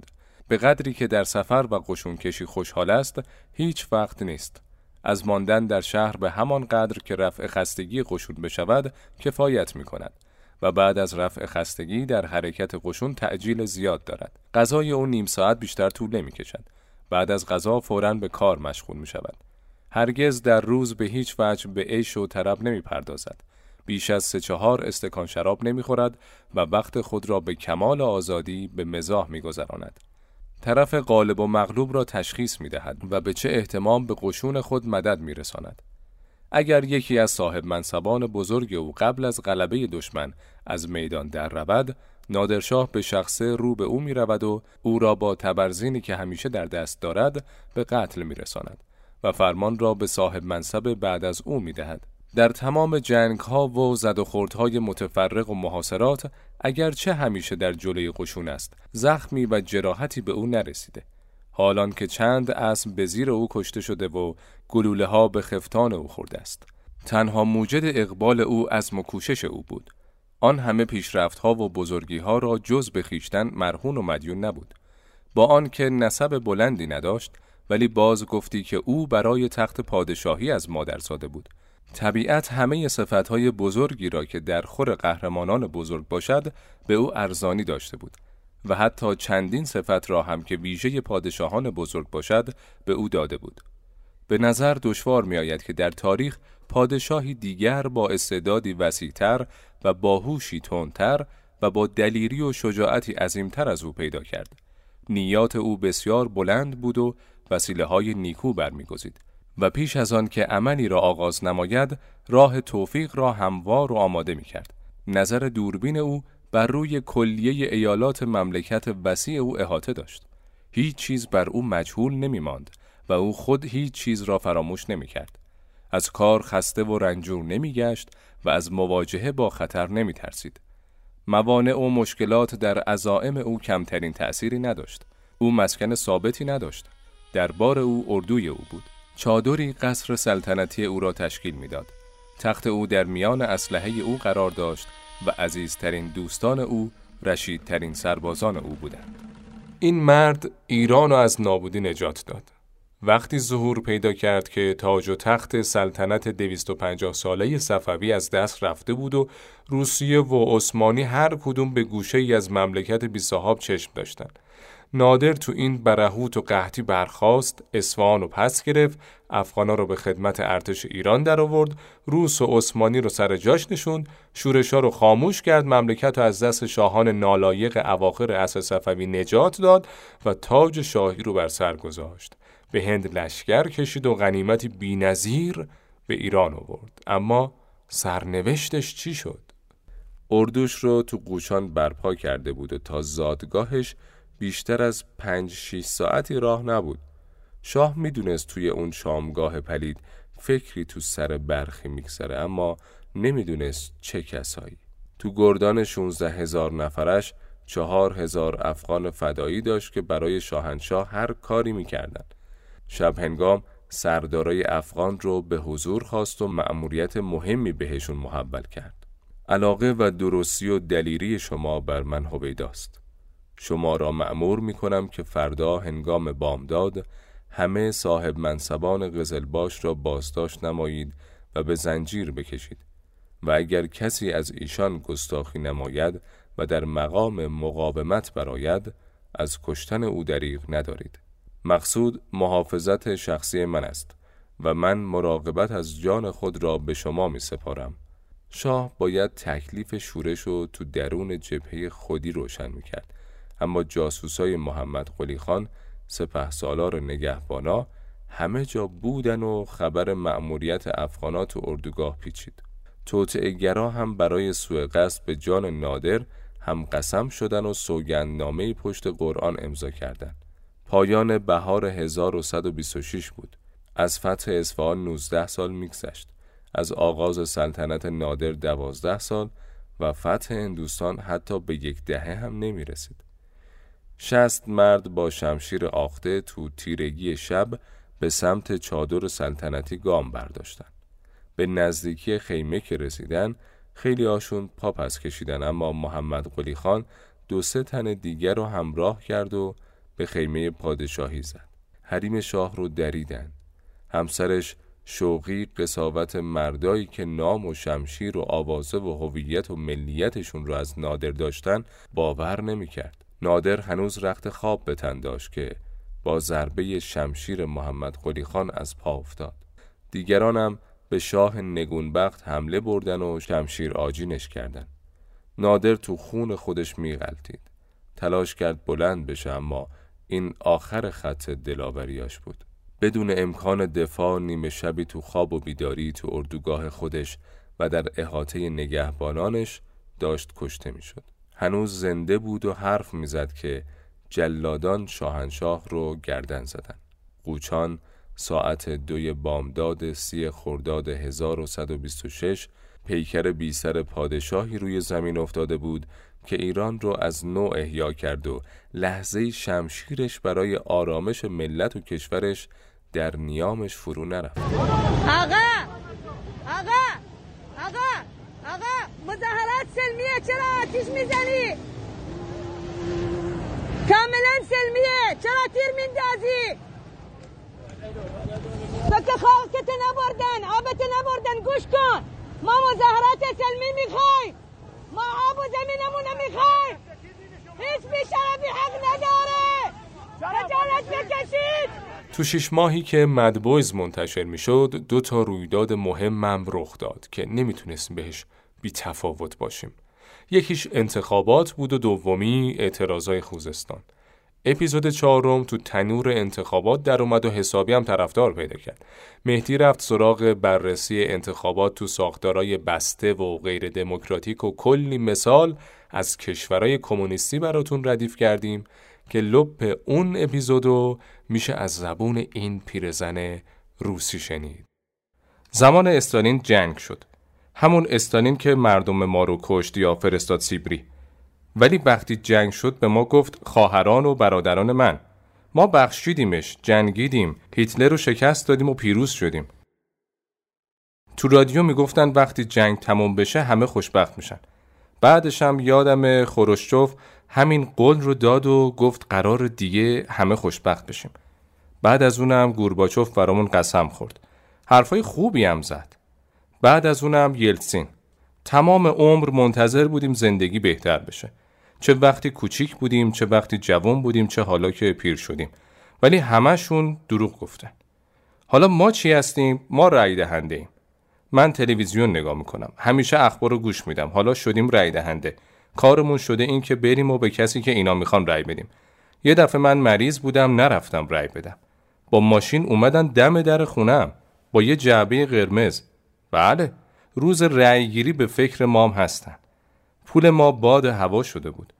به قدری که در سفر و قشون کشی خوشحال است، هیچ وقت نیست. از ماندن در شهر به همان قدر که رفع خستگی قشون بشود کفایت می کند و بعد از رفع خستگی در حرکت قشون تعجیل زیاد دارد. غذای او نیم ساعت بیشتر طول نمی کشد. بعد از غذا فوراً به کار مشغول می شود. هرگز در روز به هیچ وجه به عیش و طرب نمی پردازد. بیش از 3-4 استکان شراب نمی خورد و وقت خود را به کمال آزادی به مزاح می گذراند. طرف غالب و مغلوب را تشخیص می دهد و به چه اهتمام به قشون خود مدد می رساند. اگر یکی از صاحب منصبان بزرگ او قبل از غلبه دشمن از میدان در رود، نادرشاه به شخصه رو به او می رود و او را با تبرزینی که همیشه در دست دارد به قتل می رساند و فرمان را به صاحب منصب بعد از او می دهد. در تمام جنگ ها و زد و خوردهای متفرق و محاصرات، اگرچه همیشه در جلوی قشون است، زخمی و جراحتی به او نرسیده. حالان که چند اسب به زیر او کشته شده و گلوله ها به خفتان او خورده است. تنها موجد اقبال او عزم و کوشش او بود. آن همه پیشرفت ها و بزرگی ها را جز به خویشتن مرهون و مدیون نبود. با آن که نسب بلندی نداشت، ولی باز گفتی که او برای تخت پادشاهی از مادر زاده بود. طبیعت همه صفتهای بزرگی را که در خور قهرمانان بزرگ باشد به او ارزانی داشته بود و حتی چندین صفت را هم که ویژه پادشاهان بزرگ باشد به او داده بود. به نظر دشوار می آید که در تاریخ پادشاهی دیگر با استعدادی وسیع‌تر و باهوشی تندتر و با دلیری و شجاعتی عظیمتر از او پیدا کرد. نیات او بسیار بلند بود و وسیله‌های نیکو برمی‌گزید و پیش از آن که عملی را آغاز نماید، راه توفیق را هموار و آماده می‌کرد. نظر دوربین او بر روی کلیه ایالات مملکت وسیع او احاطه داشت. هیچ چیز بر او مجهول نمی‌ماند و او خود هیچ چیز را فراموش نمی‌کرد. از کار خسته و رنجور نمی‌گشت و از مواجهه با خطر نمی‌ترسید. موانع و مشکلات در عزائم او کمترین تأثیری نداشت. او مسکن ثابتی نداشت. دربار او اردوی او بود. چادری قصر سلطنتی او را تشکیل می‌داد. تخت او در میان اسلحه او قرار داشت و عزیزترین دوستان او رشیدترین سربازان او بودند. این مرد ایران را از نابودی نجات داد. وقتی ظهور پیدا کرد که تاج و تخت سلطنت 250 ساله صفوی از دست رفته بود و روسیه و عثمانی هر کدوم به گوشه‌ای از مملکت بی صاحب چشم داشتند. نادر تو این برهوت و قحطی برخاست، اصفهان رو پس گرفت، افغانا رو به خدمت ارتش ایران در آورد، روس و عثمانی رو سر جاش نشوند، شورش‌ها رو خاموش کرد، مملکت رو از دست شاهان نالایق اواخر عصر صفوی نجات داد و تاج شاهی رو بر سر گذاشت. به هند لشکر کشید و غنیمتی بی‌نظیر به ایران آورد. اما سرنوشتش چی شد؟ اردوش رو تو قوچان برپا کرده بود و تا زادگاهش بیشتر از 5-6 ساعتی راه نبود. شاه میدونست توی اون شامگاه پلید فکری تو سر برخی میگذره، اما نمیدونست چه کسایی. تو گردان 16,000 نفرش 4,000 افغان فدایی داشت که برای شاهنشاه هر کاری میکردن. شب هنگام سردارای افغان رو به حضور خواست و مأموریت مهمی بهشون محول کرد. علاقه و درستی و دلیری شما بر من هویداست. شما را مأمور میکنم که فردا هنگام بامداد همه صاحب منصبان قزلباش را بازداشت نمایید و به زنجیر بکشید و اگر کسی از ایشان گستاخی نماید و در مقام مقاومت براید، از کشتن او دریغ ندارید. مقصود محافظت شخصی من است و من مراقبت از جان خود را به شما می سپارم. شاه باید تکلیف شورش رو تو درون جبهه خودی روشن می کرد، اما جاسوسای محمد قلی خان، سپهسالار نگهبانا همه جا بودن و خبر مأموریت افغانات تو اردوگاه پیچید. توطئه‌گرا هم برای سوء قصد به جان نادر هم قسم شدن و سوگندنامه‌ای پشت قرآن امضا کردند. پایان بهار 1126 بود. از فتح اصفهان 19 سال میگذشت. از آغاز سلطنت نادر 12 سال و فتح هندوستان حتی به 1 دهه هم نمی رسید. 60 مرد با شمشیر آخته تو تیرگی شب به سمت چادر سلطنتی گام برداشتن. به نزدیکی خیمه که رسیدن خیلی هاشون پا پس کشیدن، اما محمد قلی خان 2-3 تن دیگر رو همراه کرد و به خیمه پادشاهی زد. حریم شاه رو دریدن. همسرش شوقی قساوت مردایی که نام و شمشیر و آوازه و هویت و ملیتشون رو از نادر داشتن باور نمی کرد. نادر هنوز رخت خواب به تن داشت که با ضربه شمشیر محمد قلی خان از پا افتاد. دیگران هم به شاه نگونبخت حمله بردن و شمشیر آجینش کردن. نادر تو خون خودش می غلتید. تلاش کرد بلند بشه، اما این آخر خط دلاوریاش بود. بدون امکان دفاع نیمه شبی تو خواب و بیداری تو اردوگاه خودش و در احاطه نگهبانانش داشت کشته می شد. هنوز زنده بود و حرف می زد که جلادان شاهنشاه رو گردن زدن. قوچان ساعت 2 بامداد 30 خرداد 1126 پیکر بی سر پادشاهی روی زمین افتاده بود که ایران رو از نو احیا کرد و لحظه شمشیرش برای آرامش ملت و کشورش در نیامش فرو نرفت. آقا مظاهرات سلمیه، چرا آتیش میزنی؟ کاملا سلمیه، چرا تیر میندازی؟ تو که خاکت نبردن، آبت نبردن، گوش کن. ما مظاهرات سلمی میخوایم، ما آب و زمینمون میخوایم. هیچ بیشرفی حق نداره. خجالت بکشید. تو 6 ماهی که مد بویز منتشر میشد 2 رویداد مهمم رخ داد که نمیتونستیم بهش بی تفاوت باشیم. یکیش انتخابات بود و دومی اعتراضای خوزستان. اپیزود 4 تو تنور انتخابات در اومد و حسابی هم طرفدار پیدا کرد. مهدی رفت سراغ بررسی انتخابات تو ساختارهای بسته و غیر دموکراتیک و کلی مثال از کشورهای کمونیستی براتون ردیف کردیم که لپ اون اپیزودو میشه از زبون این پیرزن روسی شنید. زمان استالین جنگ شد. همون استالین که مردم ما رو کشت یا فرستاد سیبری. ولی وقتی جنگ شد به ما گفت خواهران و برادران من. ما بخشیدیمش، جنگیدیم، هیتلر رو شکست دادیم و پیروز شدیم. تو رادیو میگفتن وقتی جنگ تموم بشه همه خوشبخت میشن. بعدش هم یادم خروشچوف همین قول رو داد و گفت قرار دیگه همه خوشبخت بشیم. بعد از اونم گورباچوف برامون قسم خورد. حرفای خوبی هم زد. بعد از اونم یلتسین. تمام عمر منتظر بودیم زندگی بهتر بشه. چه وقتی کوچیک بودیم، چه وقتی جوان بودیم، چه حالا که پیر شدیم. ولی همشون دروغ گفتن. حالا ما چی هستیم؟ ما رأی دهنده ایم. من تلویزیون نگاه میکنم. همیشه اخبار رو گوش میدم. حالا شدیم رأی دهنده. کارمون شده این که بریم و به کسی که اینا میخوان رأی بدیم. یه دفعه من مریض بودم نرفتم رأی بدم. با ماشین اومدن دم در خونم با یه جعبه قرمز. بله، روز رأی گیری به فکر مام هستن. پول ما باد هوا شده بود.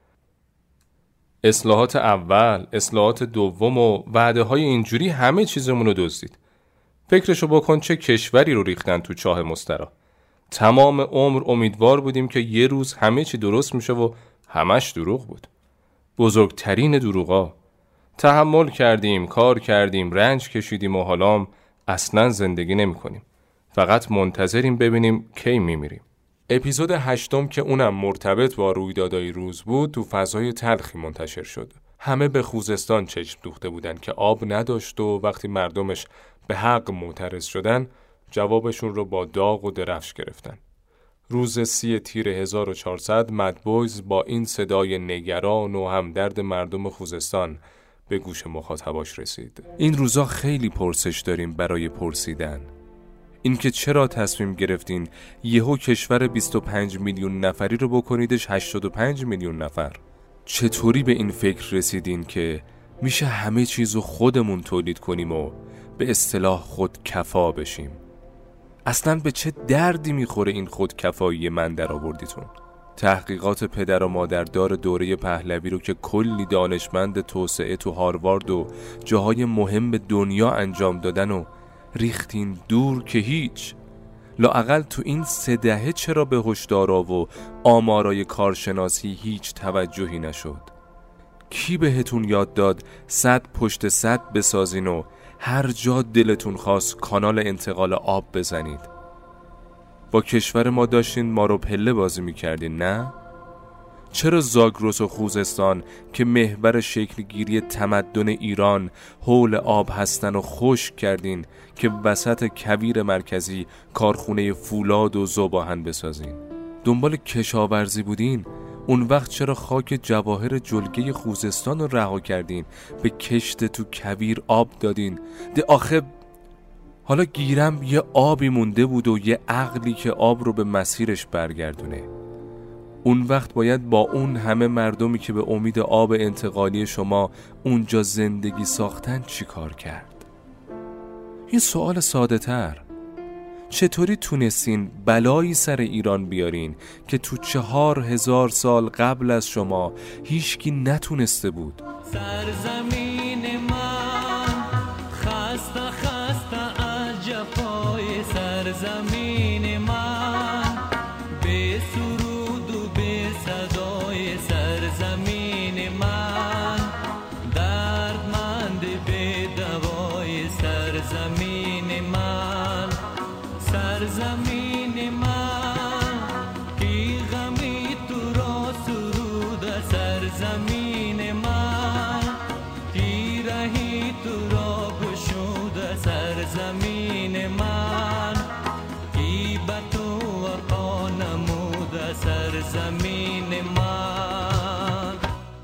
اصلاحات اول، اصلاحات دوم و وعده های اینجوری همه چیزمون رو دزدید. فکرشو بکن چه کشوری رو ریختن تو چاه مسترا. تمام عمر امیدوار بودیم که یه روز همه چی درست میشه و همش دروغ بود. بزرگترین دروغا. تحمل کردیم، کار کردیم، رنج کشیدیم و حالا اصلاً زندگی نمی کنیم. فقط منتظریم ببینیم کی میمیریم. اپیزود 8 که اونم مرتبط با رویدادهای روز بود تو فضای تلخی منتشر شد. همه به خوزستان چشم دوخته بودن که آب نداشت و وقتی مردمش به حق معترض شدن جوابشون رو با داغ و درفش گرفتن. روز 30 تیر 1400 مد بویز با این صدای نگران و همدرد مردم خوزستان به گوش مخاطباش رسید. این روزا خیلی پرسش داریم برای پرسیدن. اینکه چرا تصمیم گرفتین یهو کشور 25 میلیون نفری رو بکنیدش 85 میلیون نفر؟ چطوری به این فکر رسیدین که میشه همه چیزو خودمون تولید کنیم و به اصطلاح خودکفا بشیم؟ اصلاً به چه دردی میخوره این خودکفایی من در آوردیتون؟ تحقیقات پدر و مادردار دوره پهلوی رو که کلی دانشمند توسعه تو هاروارد و جاهای مهم دنیا انجام دادن و ریختین دور که هیچ. لااقل تو این 3 دهه چرا به هشدارا و آمارای کارشناسی هیچ توجهی نشد؟ کی بهتون یاد داد 100 پشت 100 بسازین و هر جا دلتون خواست کانال انتقال آب بزنید؟ با کشور ما داشتین ما رو پله بازی میکردین نه؟ چرا زاگرس و خوزستان که محور شکلگیری تمدن ایران حول آب هستن و خشک کردین که وسط کویر مرکزی کارخونه فولاد و ذوب‌آهن بسازین؟ دنبال کشاورزی بودین؟ اون وقت چرا خاک جواهر جلگه خوزستان رو رها کردین؟ به کشت تو کویر آب دادین؟ ده آخه حالا گیرم یه آبی مونده بود و یه عقلی که آب رو به مسیرش برگردونه. اون وقت باید با اون همه مردمی که به امید آب انتقالی شما اونجا زندگی ساختن چی کار کرد؟ یه سوال ساده تر، چطوری تونستین بلایی سر ایران بیارین که تو 4000 سال قبل از شما هیچکی نتونسته بود؟ سرزمین من خسته خسته از جفای سرزمین من، به سرود و به صدای سرزمین من، دردمند به دوای سرزمین من، سرزمین من کی غمی تو را سرود سرزمین من، کی رهی تو را بشود سرزمین من، کی به تو وفا نمود سرزمین من.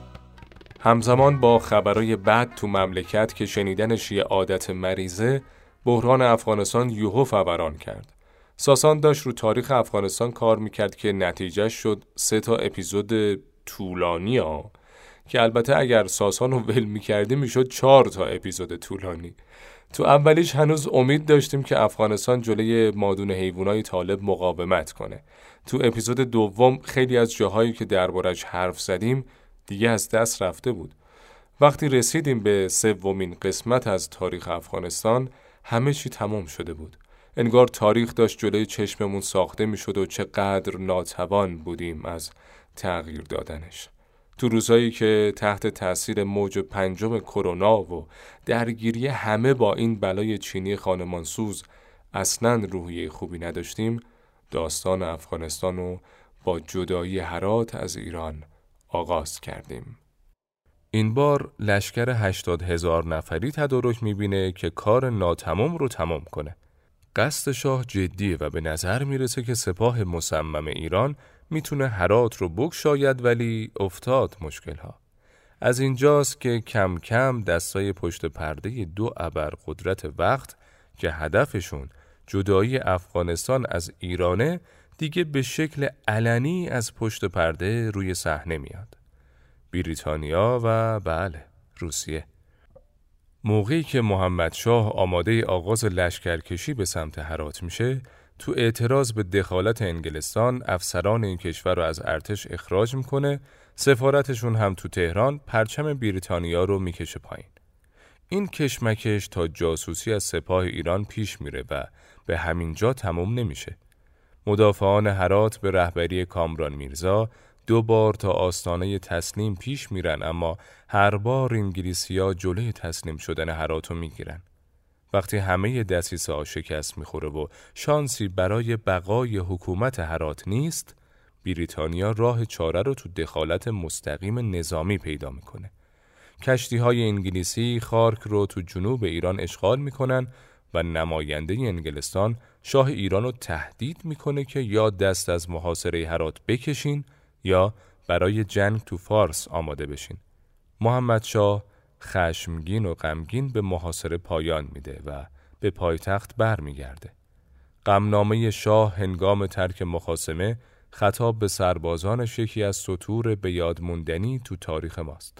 همزمان با خبرای بد تو مملکت که شنیدنش یه عادت مریضه، بحران افغانستان یوهو فوران کرد. ساسان داشت رو تاریخ افغانستان کار میکرد که نتیجه شد 3 اپیزود طولانی که البته اگر ساسان رو ول میکردی میشد 4 اپیزود طولانی. تو اولیش هنوز امید داشتیم که افغانستان جلوی مادون حیوانای طالب مقاومت کنه. تو اپیزود دوم خیلی از جاهایی که دربارش حرف زدیم دیگه از دست رفته بود. وقتی رسیدیم به 3مین قسمت از تاریخ افغانستان همه چی تمام شده بود. انگار تاریخ داشت جلوی چشممون ساخته می شد و چقدر ناتوان بودیم از تغییر دادنش. تو روزایی که تحت تأثیر موج 5 کرونا و درگیری همه با این بلای چینی خانمانسوز اصلاً روحیه خوبی نداشتیم، داستان افغانستان رو با جدایی هرات از ایران آغاز کردیم. این بار لشکر 80,000 نفری تدارک میبینه که کار ناتمام رو تمام کنه. قصد شاه جدیه و به نظر میرسه که سپاه مصمم ایران میتونه هرات رو بگشاید، ولی افتاد مشکل‌ها. از اینجاست که کم کم دستای پشت پرده 2 ابرقدرت وقت که هدفشون جدایی افغانستان از ایرانه دیگه به شکل علنی از پشت پرده روی صحنه میاد. بریتانیا و بله روسیه. موقعی که محمد شاه آماده آغاز لشکرکشی به سمت هرات میشه، تو اعتراض به دخالت انگلستان افسران این کشور رو از ارتش اخراج میکنه. سفارتشون هم تو تهران پرچم بریتانیا رو میکشه پایین. این کشمکش تا جاسوسی از سپاه ایران پیش میره و به همین جا تموم نمیشه. مدافعان هرات به رهبری کامران میرزا 2 بار تا آستانه تسلیم پیش میرن، اما هر بار انگلیسی‌ها جلوی تسلیم شدن هرات رو میگیرن. وقتی همه دسیسه‌ها شکست میخوره و شانسی برای بقای حکومت هرات نیست، بریتانیا راه چاره رو تو دخالت مستقیم نظامی پیدا میکنه. کشتی‌های انگلیسی خارک رو تو جنوب ایران اشغال میکنن و نماینده انگلستان شاه ایران رو تهدید میکنه که یا دست از محاصره هرات بکشین یا برای جنگ تو فارس آماده بشین. محمد شاه خشمگین و غمگین به محاصره پایان میده و به پایتخت برمیگرده. غمنامه شاه هنگام ترک مخاصمه خطاب به سربازانش یکی از سطور به یاد موندنی تو تاریخ ماست.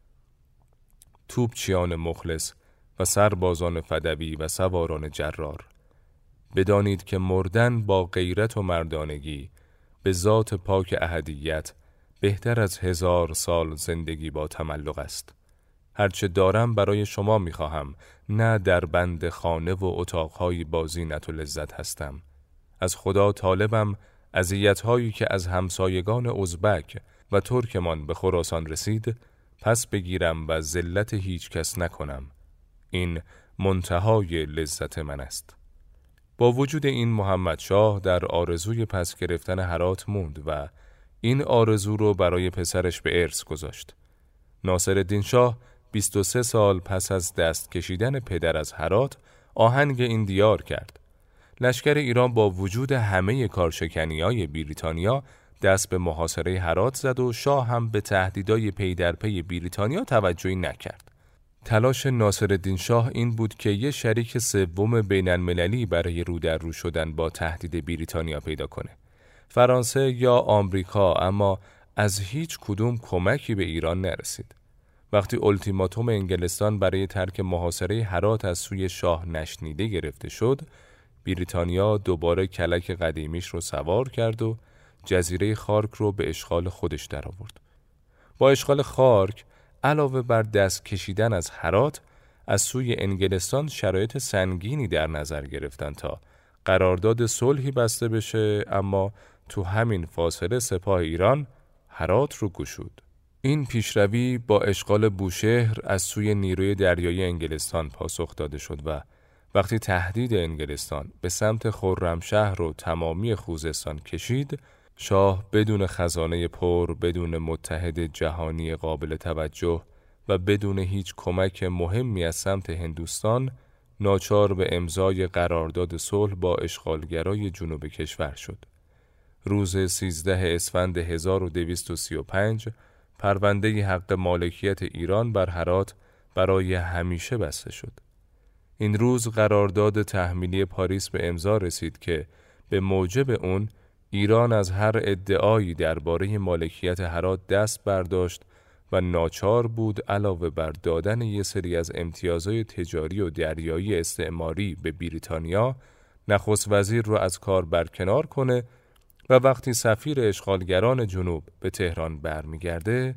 توپچیان مخلص و سربازان فدوی و سواران جرار، بدانید که مردن با غیرت و مردانگی به ذات پاک احدیت بهتر از 1000 سال زندگی با تملق است. هرچه دارم برای شما میخواهم، نه در بند خانه و اتاقهای با زینت و لذت هستم. از خدا طالبم اذیت‌هایی که از همسایگان ازبک و ترکمان به خراسان رسید پس بگیرم و ذلت هیچ کس نکنم. این منتهای لذت من است. با وجود این محمد شاه در آرزوی پس گرفتن هرات موند و این آرزو رو برای پسرش به ارث گذاشت. ناصرالدین شاه 23 سال پس از دست کشیدن پدر از هرات آهنگ این دیار کرد. لشکر ایران با وجود همه کارشکنی‌های بریتانیا دست به محاصره هرات زد و شاه هم به تهدیدهای پی در پی بریتانیا توجهی نکرد. تلاش ناصرالدین شاه این بود که یه شریک سوم بین المللی برای رو در رو شدن با تهدید بریتانیا پیدا کنه. فرانسه یا آمریکا، اما از هیچ کدوم کمکی به ایران نرسید. وقتی التیماتوم انگلستان برای ترک محاصره هرات از سوی شاه نشنیده گرفته شد، بریتانیا دوباره کلک قدیمیش رو سوار کرد و جزیره خارک رو به اشغال خودش درآورد. با اشغال خارک علاوه بر دست کشیدن از هرات، از سوی انگلستان شرایط سنگینی در نظر گرفتن تا قرارداد صلحی بسته بشه، اما تو همین فاصله سپاه ایران هرات رو گشود. این پیشروی با اشغال بوشهر از سوی نیروی دریایی انگلستان پاسخ داده شد و وقتی تهدید انگلستان به سمت خرمشهر و تمامی خوزستان کشید، شاه بدون خزانه پر، بدون متحد جهانی قابل توجه و بدون هیچ کمک مهمی از سمت هندوستان ناچار به امضای قرارداد صلح با اشغالگرای جنوب کشور شد. روز 13 اسفند 1235 پرونده حق مالکیت ایران بر هرات برای همیشه بسته شد. این روز قرارداد تحمیلی پاریس به امضا رسید که به موجب اون ایران از هر ادعایی درباره مالکیت هرات دست برداشت و ناچار بود علاوه بر دادن یک سری از امتیازهای تجاری و دریایی استعماری به بریتانیا، نخست وزیر رو از کار برکنار کنه و وقتی سفیر اشغالگران جنوب به تهران برمیگرده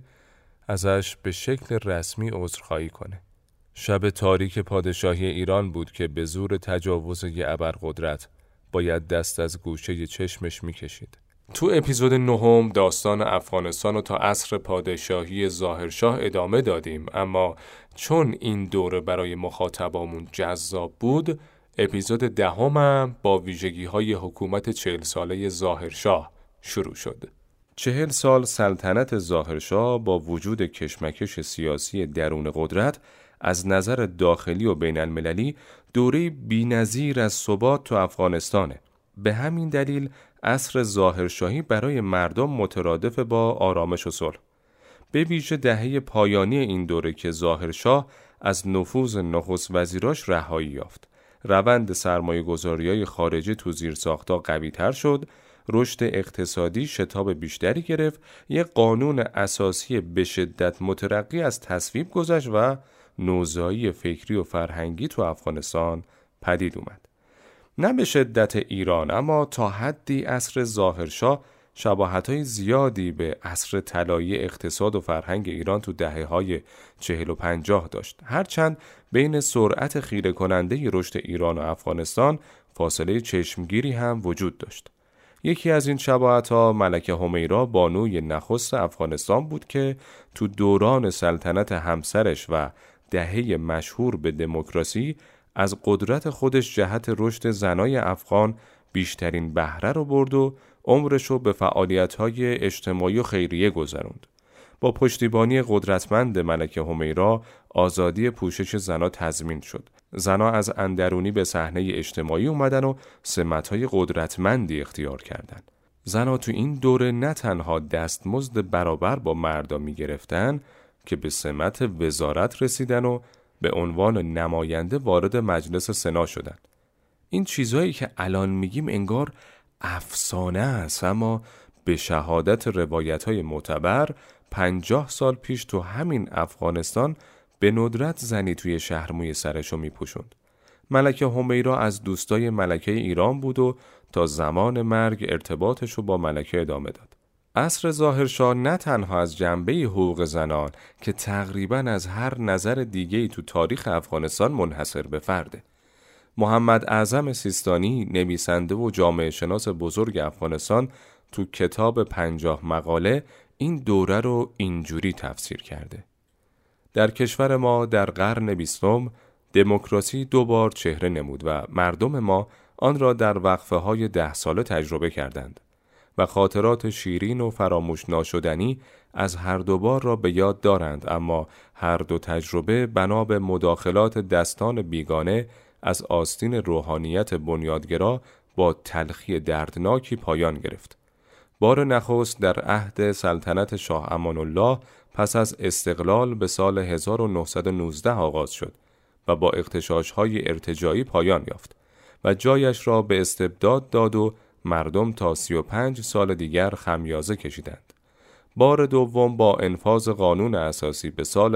ازش به شکل رسمی عذرخواهی کنه. شب تاریک پادشاهی ایران بود که به زور تجاوز یه ابرقدرت باید دست از گوشه چشمش میکشید. تو اپیزود 9 داستان افغانستان رو تا عصر پادشاهی ظاهرشاه ادامه دادیم، اما چون این دوره برای مخاطبامون جذاب بود، اپیزود 10 با ویژگی‌های حکومت 40 ساله ظاهرشاه شروع شد. 40 سال سلطنت ظاهرشاه با وجود کشمکش سیاسی درون قدرت از نظر داخلی و بین المللی دوره بی‌نظیر از ثبات تو افغانستانه. به همین دلیل عصر ظاهرشاهی برای مردم مترادف با آرامش و صلح. به ویژه دهه پایانی این دوره که ظاهرشاه از نفوذ نخست وزیراش رهایی یافت. روند سرمایه‌گذاری‌های خارجی تو زیرساخت‌ها قوی‌تر شد، رشد اقتصادی شتاب بیشتری گرفت، یک قانون اساسی به شدت مترقی از تصویب گذشت و نوزایی فکری و فرهنگی تو افغانستان پدید اومد. نه به شدت ایران، اما تا حدی عصر ظاهرشاه شباهت‌های زیادی به عصر طلایی اقتصاد و فرهنگ ایران تو دهه‌های 40 و 50 داشت. هرچند بین سرعت خیره کننده رشد ایران و افغانستان فاصله چشمگیری هم وجود داشت. یکی از این شباهت‌ها ملکه همیرا بانوی نخست افغانستان بود که تو دوران سلطنت همسرش و دهه مشهور به دموکراسی از قدرت خودش جهت رشد زنای افغان بیشترین بهره رو برد و عمرش رو به فعالیت‌های اجتماعی و خیریه گذروند. با پشتیبانی قدرتمند ملکه همیرا آزادی پوشش زنها تضمین شد. زنها از اندرونی به صحنه اجتماعی اومدن و سمت‌های قدرتمندی اختیار کردند. زنها تو این دوره نه تنها دستمزد برابر با مردا می‌گرفتن که به سمت وزارت رسیدن و به عنوان نماینده وارد مجلس سنا شدند. این چیزهایی که الان میگیم انگار افسانه است، اما به شهادت روایت‌های معتبر 50 سال پیش تو همین افغانستان به ندرت زنی توی شهر موی سرشو میپوشوند. ملکه همیرا از دوستای ملکه ایران بود و تا زمان مرگ ارتباطشو با ملکه ادامه داد. عصر ظاهرشاه نه تنها از جنبه حقوق زنان که تقریباً از هر نظر دیگه‌ای تو تاریخ افغانستان منحصر به فرده. محمد اعظم سیستانی، نویسنده و جامعه شناس بزرگ افغانستان، تو کتاب 50 مقاله این دوره رو اینجوری تفسیر کرده. در کشور ما در قرن 20 دموکراسی 2 بار چهره نمود و مردم ما آن را در وقفه‌های 10 ساله تجربه کردند. و خاطرات شیرین و فراموش ناشدنی از هر دو بار را به یاد دارند، اما هر دو تجربه بنا به مداخلات دستان بیگانه از آستین روحانیت بنیادگرا با تلخی دردناکی پایان گرفت. بار نخست در عهد سلطنت شاه امان الله پس از استقلال به سال 1919 آغاز شد و با اغتشاش‌های ارتجاعی پایان یافت و جایش را به استبداد داد و مردم تا 35 سال دیگر خمیازه کشیدند. بار دوم با انفاذ قانون اساسی به سال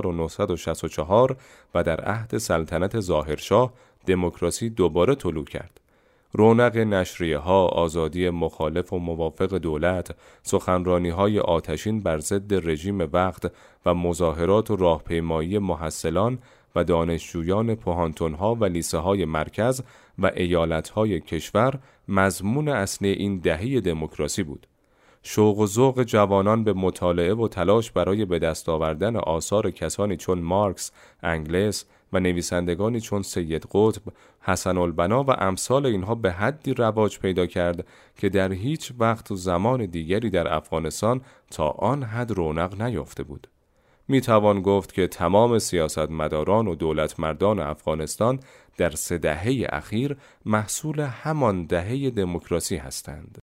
1964 و در عهد سلطنت ظاهرشاه دموکراسی دوباره طلوع کرد. رونق نشریه‌ها، آزادی مخالف و موافق دولت، سخنرانی‌های آتشین بر ضد رژیم وقت و مظاهرات و راهپیمایی محصلان و دانشجویان پوهانتون‌ها و لیسه‌های مرکز و ایالت‌های کشور مضمون اصلی این دهه دموکراسی بود. شوق و ذوق جوانان به مطالعه و تلاش برای به دست آوردن آثار کسانی چون مارکس، انگلس و نویسندگانی چون سید قطب، حسن البنا و امثال اینها به حدی رواج پیدا کرد که در هیچ وقت و زمان دیگری در افغانستان تا آن حد رونق نیافته بود. می توان گفت که تمام سیاستمداران و دولتمردان افغانستان در 3 دهه اخیر محصول همان دهه دموکراسی هستند.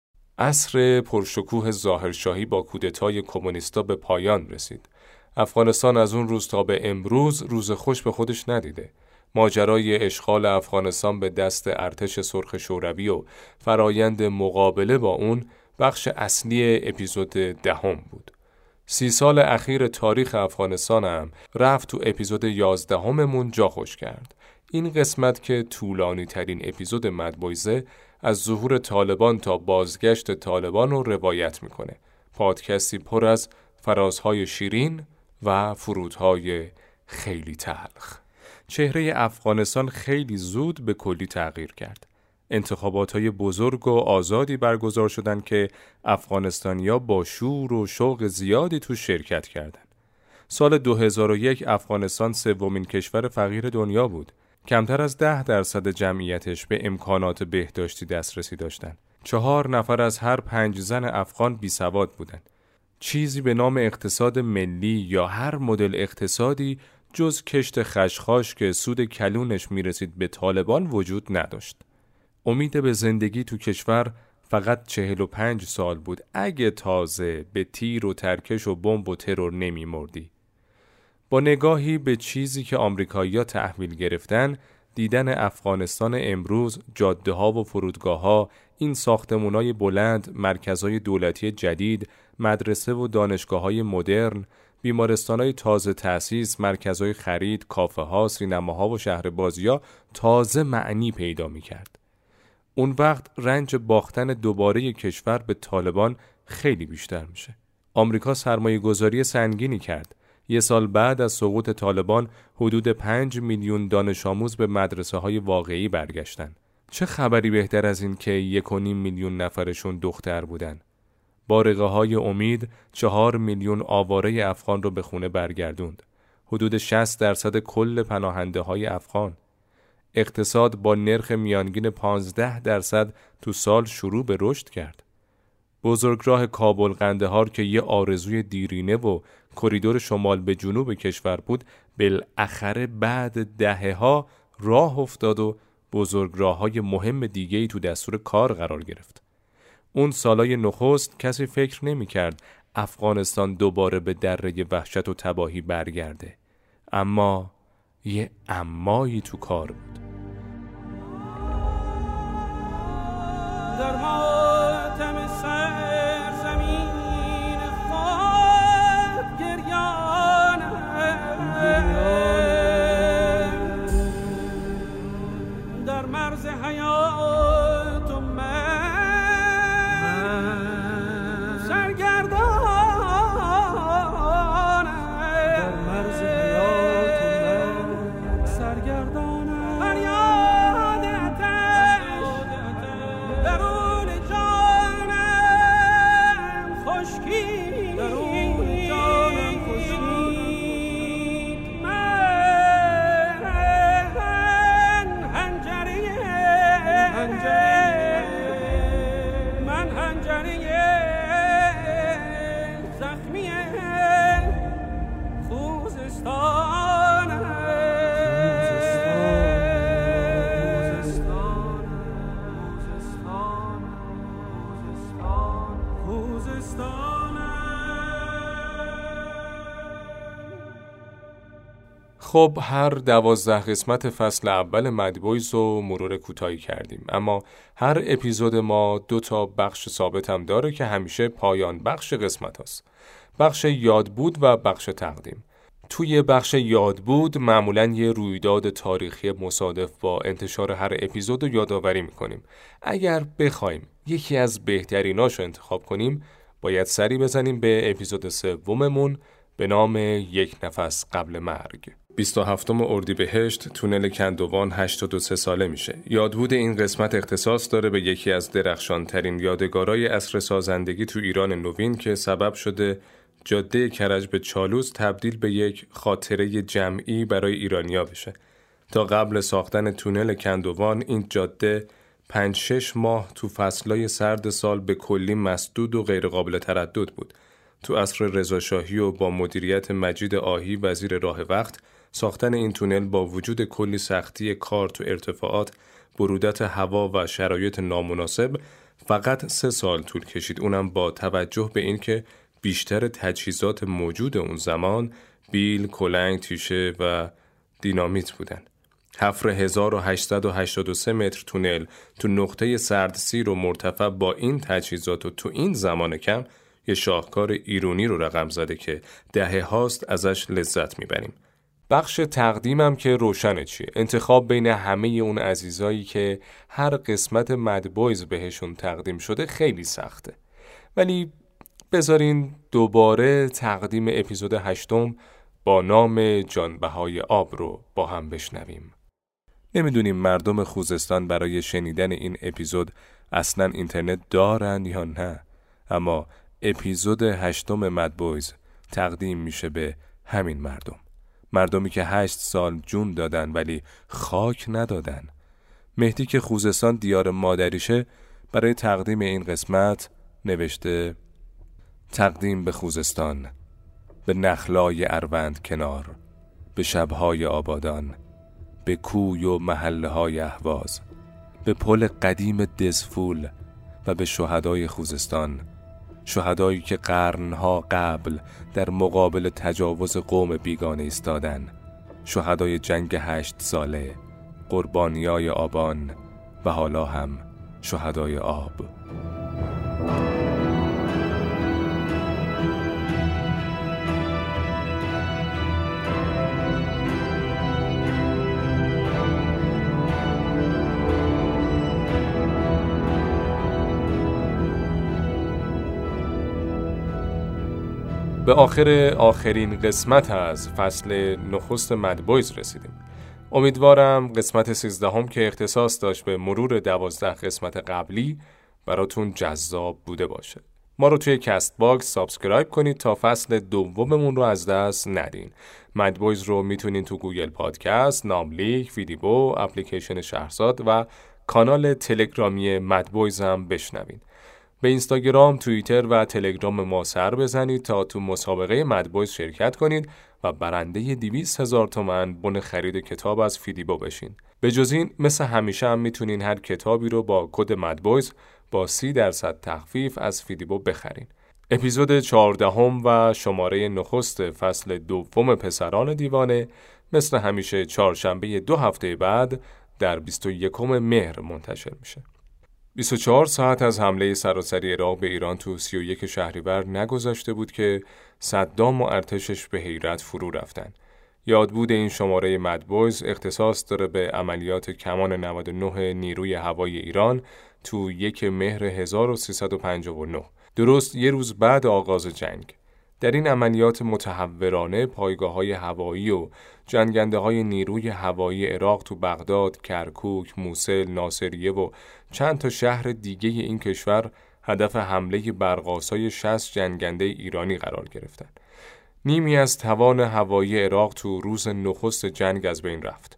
عصر پرشکوه ظاهرشاهی با کودتای کمونیستا به پایان رسید. افغانستان از اون روز تا به امروز روز خوش به خودش ندیده. ماجرای اشغال افغانستان به دست ارتش سرخ شوروی و فرایند مقابله با اون بخش اصلی اپیزود 10 بود. 30 سال اخیر تاریخ افغانستان هم رفت تو اپیزود 11مون جا خوش کرد. این قسمت که طولانی ترین اپیزود مدبویزه از ظهور طالبان تا بازگشت طالبان رو روایت میکنه. پادکستی پر از فرازهای شیرین و فرودهای خیلی تلخ. چهره افغانستان خیلی زود به کلی تغییر کرد. انتخابات‌های بزرگ و آزادی برگزار شدند که افغانستانی‌ها با شور و شوق زیادی تو شرکت کردند. سال 2001 افغانستان 3مین کشور فقیر دنیا بود. کمتر از 10% جمعیتش به امکانات بهداشتی دسترسی داشتند. 4 نفر از هر 5 زن افغان بیسواد بودند. چیزی به نام اقتصاد ملی یا هر مدل اقتصادی جز کشت خشخاش که سود کلونش میرسید به طالبان وجود نداشت. امید به زندگی تو کشور فقط 45 سال بود اگه تازه به تیر و ترکش و بمب و ترور نمی مردی. با نگاهی به چیزی که آمریکایی‌ها تحویل گرفتن، دیدن افغانستان امروز، جاده‌ها و فرودگاه‌ها، این ساختمان‌های بلند، مرکزهای دولتی جدید، مدرسه و دانشگاه‌های مدرن، بیمارستان‌های تازه تأسیس، مرکزهای خرید، کافه‌ها، سینماها و شهر بازی‌ها تازه معنی پیدا می‌کرد. اون وقت رنج باختن دوباره کشور به طالبان خیلی بیشتر میشه. آمریکا سرمایه‌گذاری سنگینی کرد. 1 سال بعد از سقوط طالبان حدود 5 میلیون دانش آموز به مدرسه‌های واقعی برگشتن. چه خبری بهتر از این که 1.5 میلیون نفرشون دختر بودن. بارقه‌های امید 4 میلیون آواره افغان رو به خونه برگردوند. حدود 60% کل پناهنده‌های افغان. اقتصاد با نرخ میانگین 15% تو سال شروع به رشد کرد. بزرگراه کابل قندهار که یه آرزوی دیرینه و کریدور شمال به جنوب کشور بود، بالاخره بعد دهه‌ها راه افتاد و بزرگراه‌های مهم دیگه‌ای تو دستور کار قرار گرفت. اون سالای نخست کسی فکر نمی‌کرد افغانستان دوباره به دره وحشت و تباهی برگرده. اما یه امایی تو کار بود. در ماتم سرزمین خود گریانم، در مرز حیات و من سرگردانم، در مرز حیات و من سرگردانم، فریاد آتش درون جان زخمی خوزستان خب هر 12 قسمت فصل اول مدبویز رو مرور کوتاهی کردیم، اما هر اپیزود ما 2 بخش ثابت هم داره که همیشه پایان بخش قسمت هست. بخش یادبود و بخش تقدیم. توی بخش یادبود معمولاً یه رویداد تاریخی مصادف با انتشار هر اپیزود رو یادآوری میکنیم. اگر بخوایم یکی از بهتریناشو انتخاب کنیم، باید سری بزنیم به اپیزود 3 به نام یک نفس قبل مرگ. 27 اردیبهشت تونل کندوان 83 ساله میشه. یادبود این قسمت اختصاص داره به یکی از درخشانترین یادگارای عصر سازندگی تو ایران نوین که سبب شده جاده کرج به چالوس تبدیل به یک خاطره جمعی برای ایرانیا بشه. تا قبل ساختن تونل کندوان این جاده 5-6 ماه تو فصلای سرد سال به کلی مسدود و غیر قابل تردد بود. تو عصر رضاشاهی و با مدیریت مجید آهی وزیر راه وقت، ساختن این تونل با وجود کلی سختی کار تو ارتفاعات، برودت هوا و شرایط نامناسب فقط 3 سال طول کشید، اونم با توجه به این که بیشتر تجهیزات موجود اون زمان بیل، کلنگ، تیشه و دینامیت بودن. حفر 1883 متر تونل تو نقطه سردسیر و مرتفع با این تجهیزات و تو این زمان کم یه شاهکار ایرانی رو رقم زده که دهه هاست ازش لذت میبریم. بخش تقدیمم که روشنه چیه. انتخاب بین همه اون عزیزایی که هر قسمت مدبویز بهشون تقدیم شده خیلی سخته. ولی بذارین دوباره تقدیم اپیزود 8 با نام جانبهای آب رو با هم بشنویم. نمیدونیم مردم خوزستان برای شنیدن این اپیزود اصلاً اینترنت دارن یا نه، اما اپیزود 8 مدبویز تقدیم میشه به همین مردمی که 8 سال جون دادن ولی خاک ندادن. مهدی که خوزستان دیار مادریشه برای تقدیم این قسمت نوشته: تقدیم به خوزستان، به نخلای اروند کنار، به شبهای آبادان، به کوی و محله های اهواز، به پل قدیم دزفول و به شهدای خوزستان، شهدایی که قرنها قبل در مقابل تجاوز قوم بیگانه ایستادن، شهدای جنگ 8 ساله، قربانیای آبان و حالا هم شهدای آب. به آخرین قسمت از فصل نخست مدبویز رسیدیم. امیدوارم قسمت 13 که اختصاص داشت به مرور 12 قسمت قبلی براتون جذاب بوده باشه. ما رو توی کست باکس سابسکرایب کنید تا فصل 2 رو از دست ندین. مدبویز رو میتونین تو گوگل پادکست، ناملیک، فیدیبو، اپلیکیشن شهرزاد و کانال تلگرامی مدبویز هم بشنوین. به اینستاگرام، توییتر و تلگرام ما سر بزنید تا تو مسابقه مدبویز شرکت کنید و برنده 200,000 تومان بن خرید کتاب از فیدیبو بشین. به جز این مثل همیشه هم میتونین هر کتابی رو با کد مدبویز با 30% تخفیف از فیدیبو بخرین. اپیزود 14 و شماره نخست فصل 2 پسران دیوانه مثل همیشه چهارشنبه 2 هفته بعد در 21 مهر منتشر میشه. 24 ساعت از حمله سراسری عراق به ایران تو 31 شهریور نگذشته بود که صدام و ارتشش به حیرت فرو رفتن. یادبود این شماره مدبویز اختصاص داره به عملیات کمان 99 نیروی هوایی ایران تو 1 مهر 1359، درست یه روز بعد آغاز جنگ. در این عملیات متهورانه پایگاه‌های هوایی و جنگنده‌های نیروی هوایی عراق تو بغداد، کرکوک، موصل، ناصریه و چند تا شهر دیگه این کشور هدف حمله برق‌آسای 60 جنگنده ایرانی قرار گرفتند. نیمی از توان هوایی عراق تو روز نخست جنگ از بین رفت.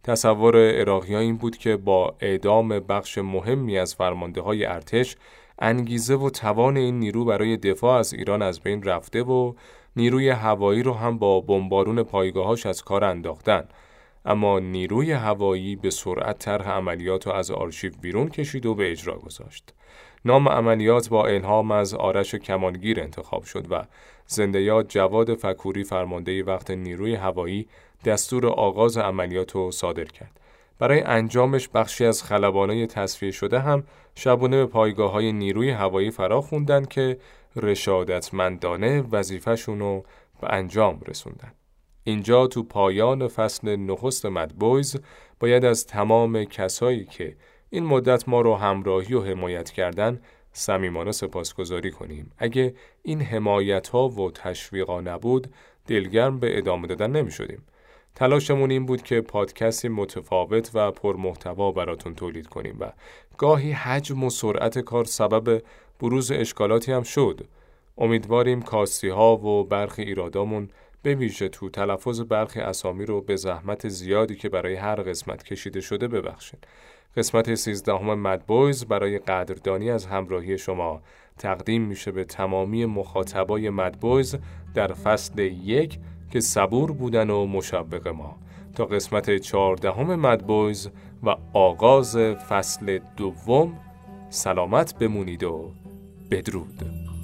تصور عراقی‌ها این بود که با اعدام بخش مهمی از فرمانده‌های ارتش، انگیزه و توان این نیرو برای دفاع از ایران از بین رفته و نیروی هوایی رو هم با بمبارون پایگاهاش از کار انداختن. اما نیروی هوایی به سرعت طرح عملیات رو از آرشیو بیرون کشید و به اجرا گذاشت. نام عملیات با الهام از آرش کمانگیر انتخاب شد و زنده یاد جواد فکوری فرمانده وقت نیروی هوایی دستور آغاز عملیات رو صادر کرد. برای انجامش بخشی از خلبانای تصفیه شده هم شبانه به پایگاه‌های نیروی هوایی فرا خوندن که رشادتمندانه وظیفه‌شون رو به انجام رسوندن. اینجا تو پایان فصل نخست مدبویز باید از تمام کسایی که این مدت ما رو همراهی و حمایت کردن صمیمانه سپاسگزاری کنیم. اگه این حمایت‌ها و تشویقا نبود، دلگرم به ادامه دادن نمی‌شدیم. تلاشمون این بود که پادکستی متفاوت و پرمحتوا براتون تولید کنیم و گاهی حجم و سرعت کار سبب بروز اشکالاتی هم شد. امیدواریم کاستی‌ها و برخی ایرادامون به ویژه تو تلفظ برخی اسامی رو به زحمت زیادی که برای هر قسمت کشیده شده ببخشید. قسمت 13 مدبویز برای قدردانی از همراهی شما تقدیم میشه به تمامی مخاطبای مدبویز در فصل 1 که صبور بودن و مشوق ما تا قسمت 14 مدبویز و آغاز فصل 2. سلامت بمونید و بدرود.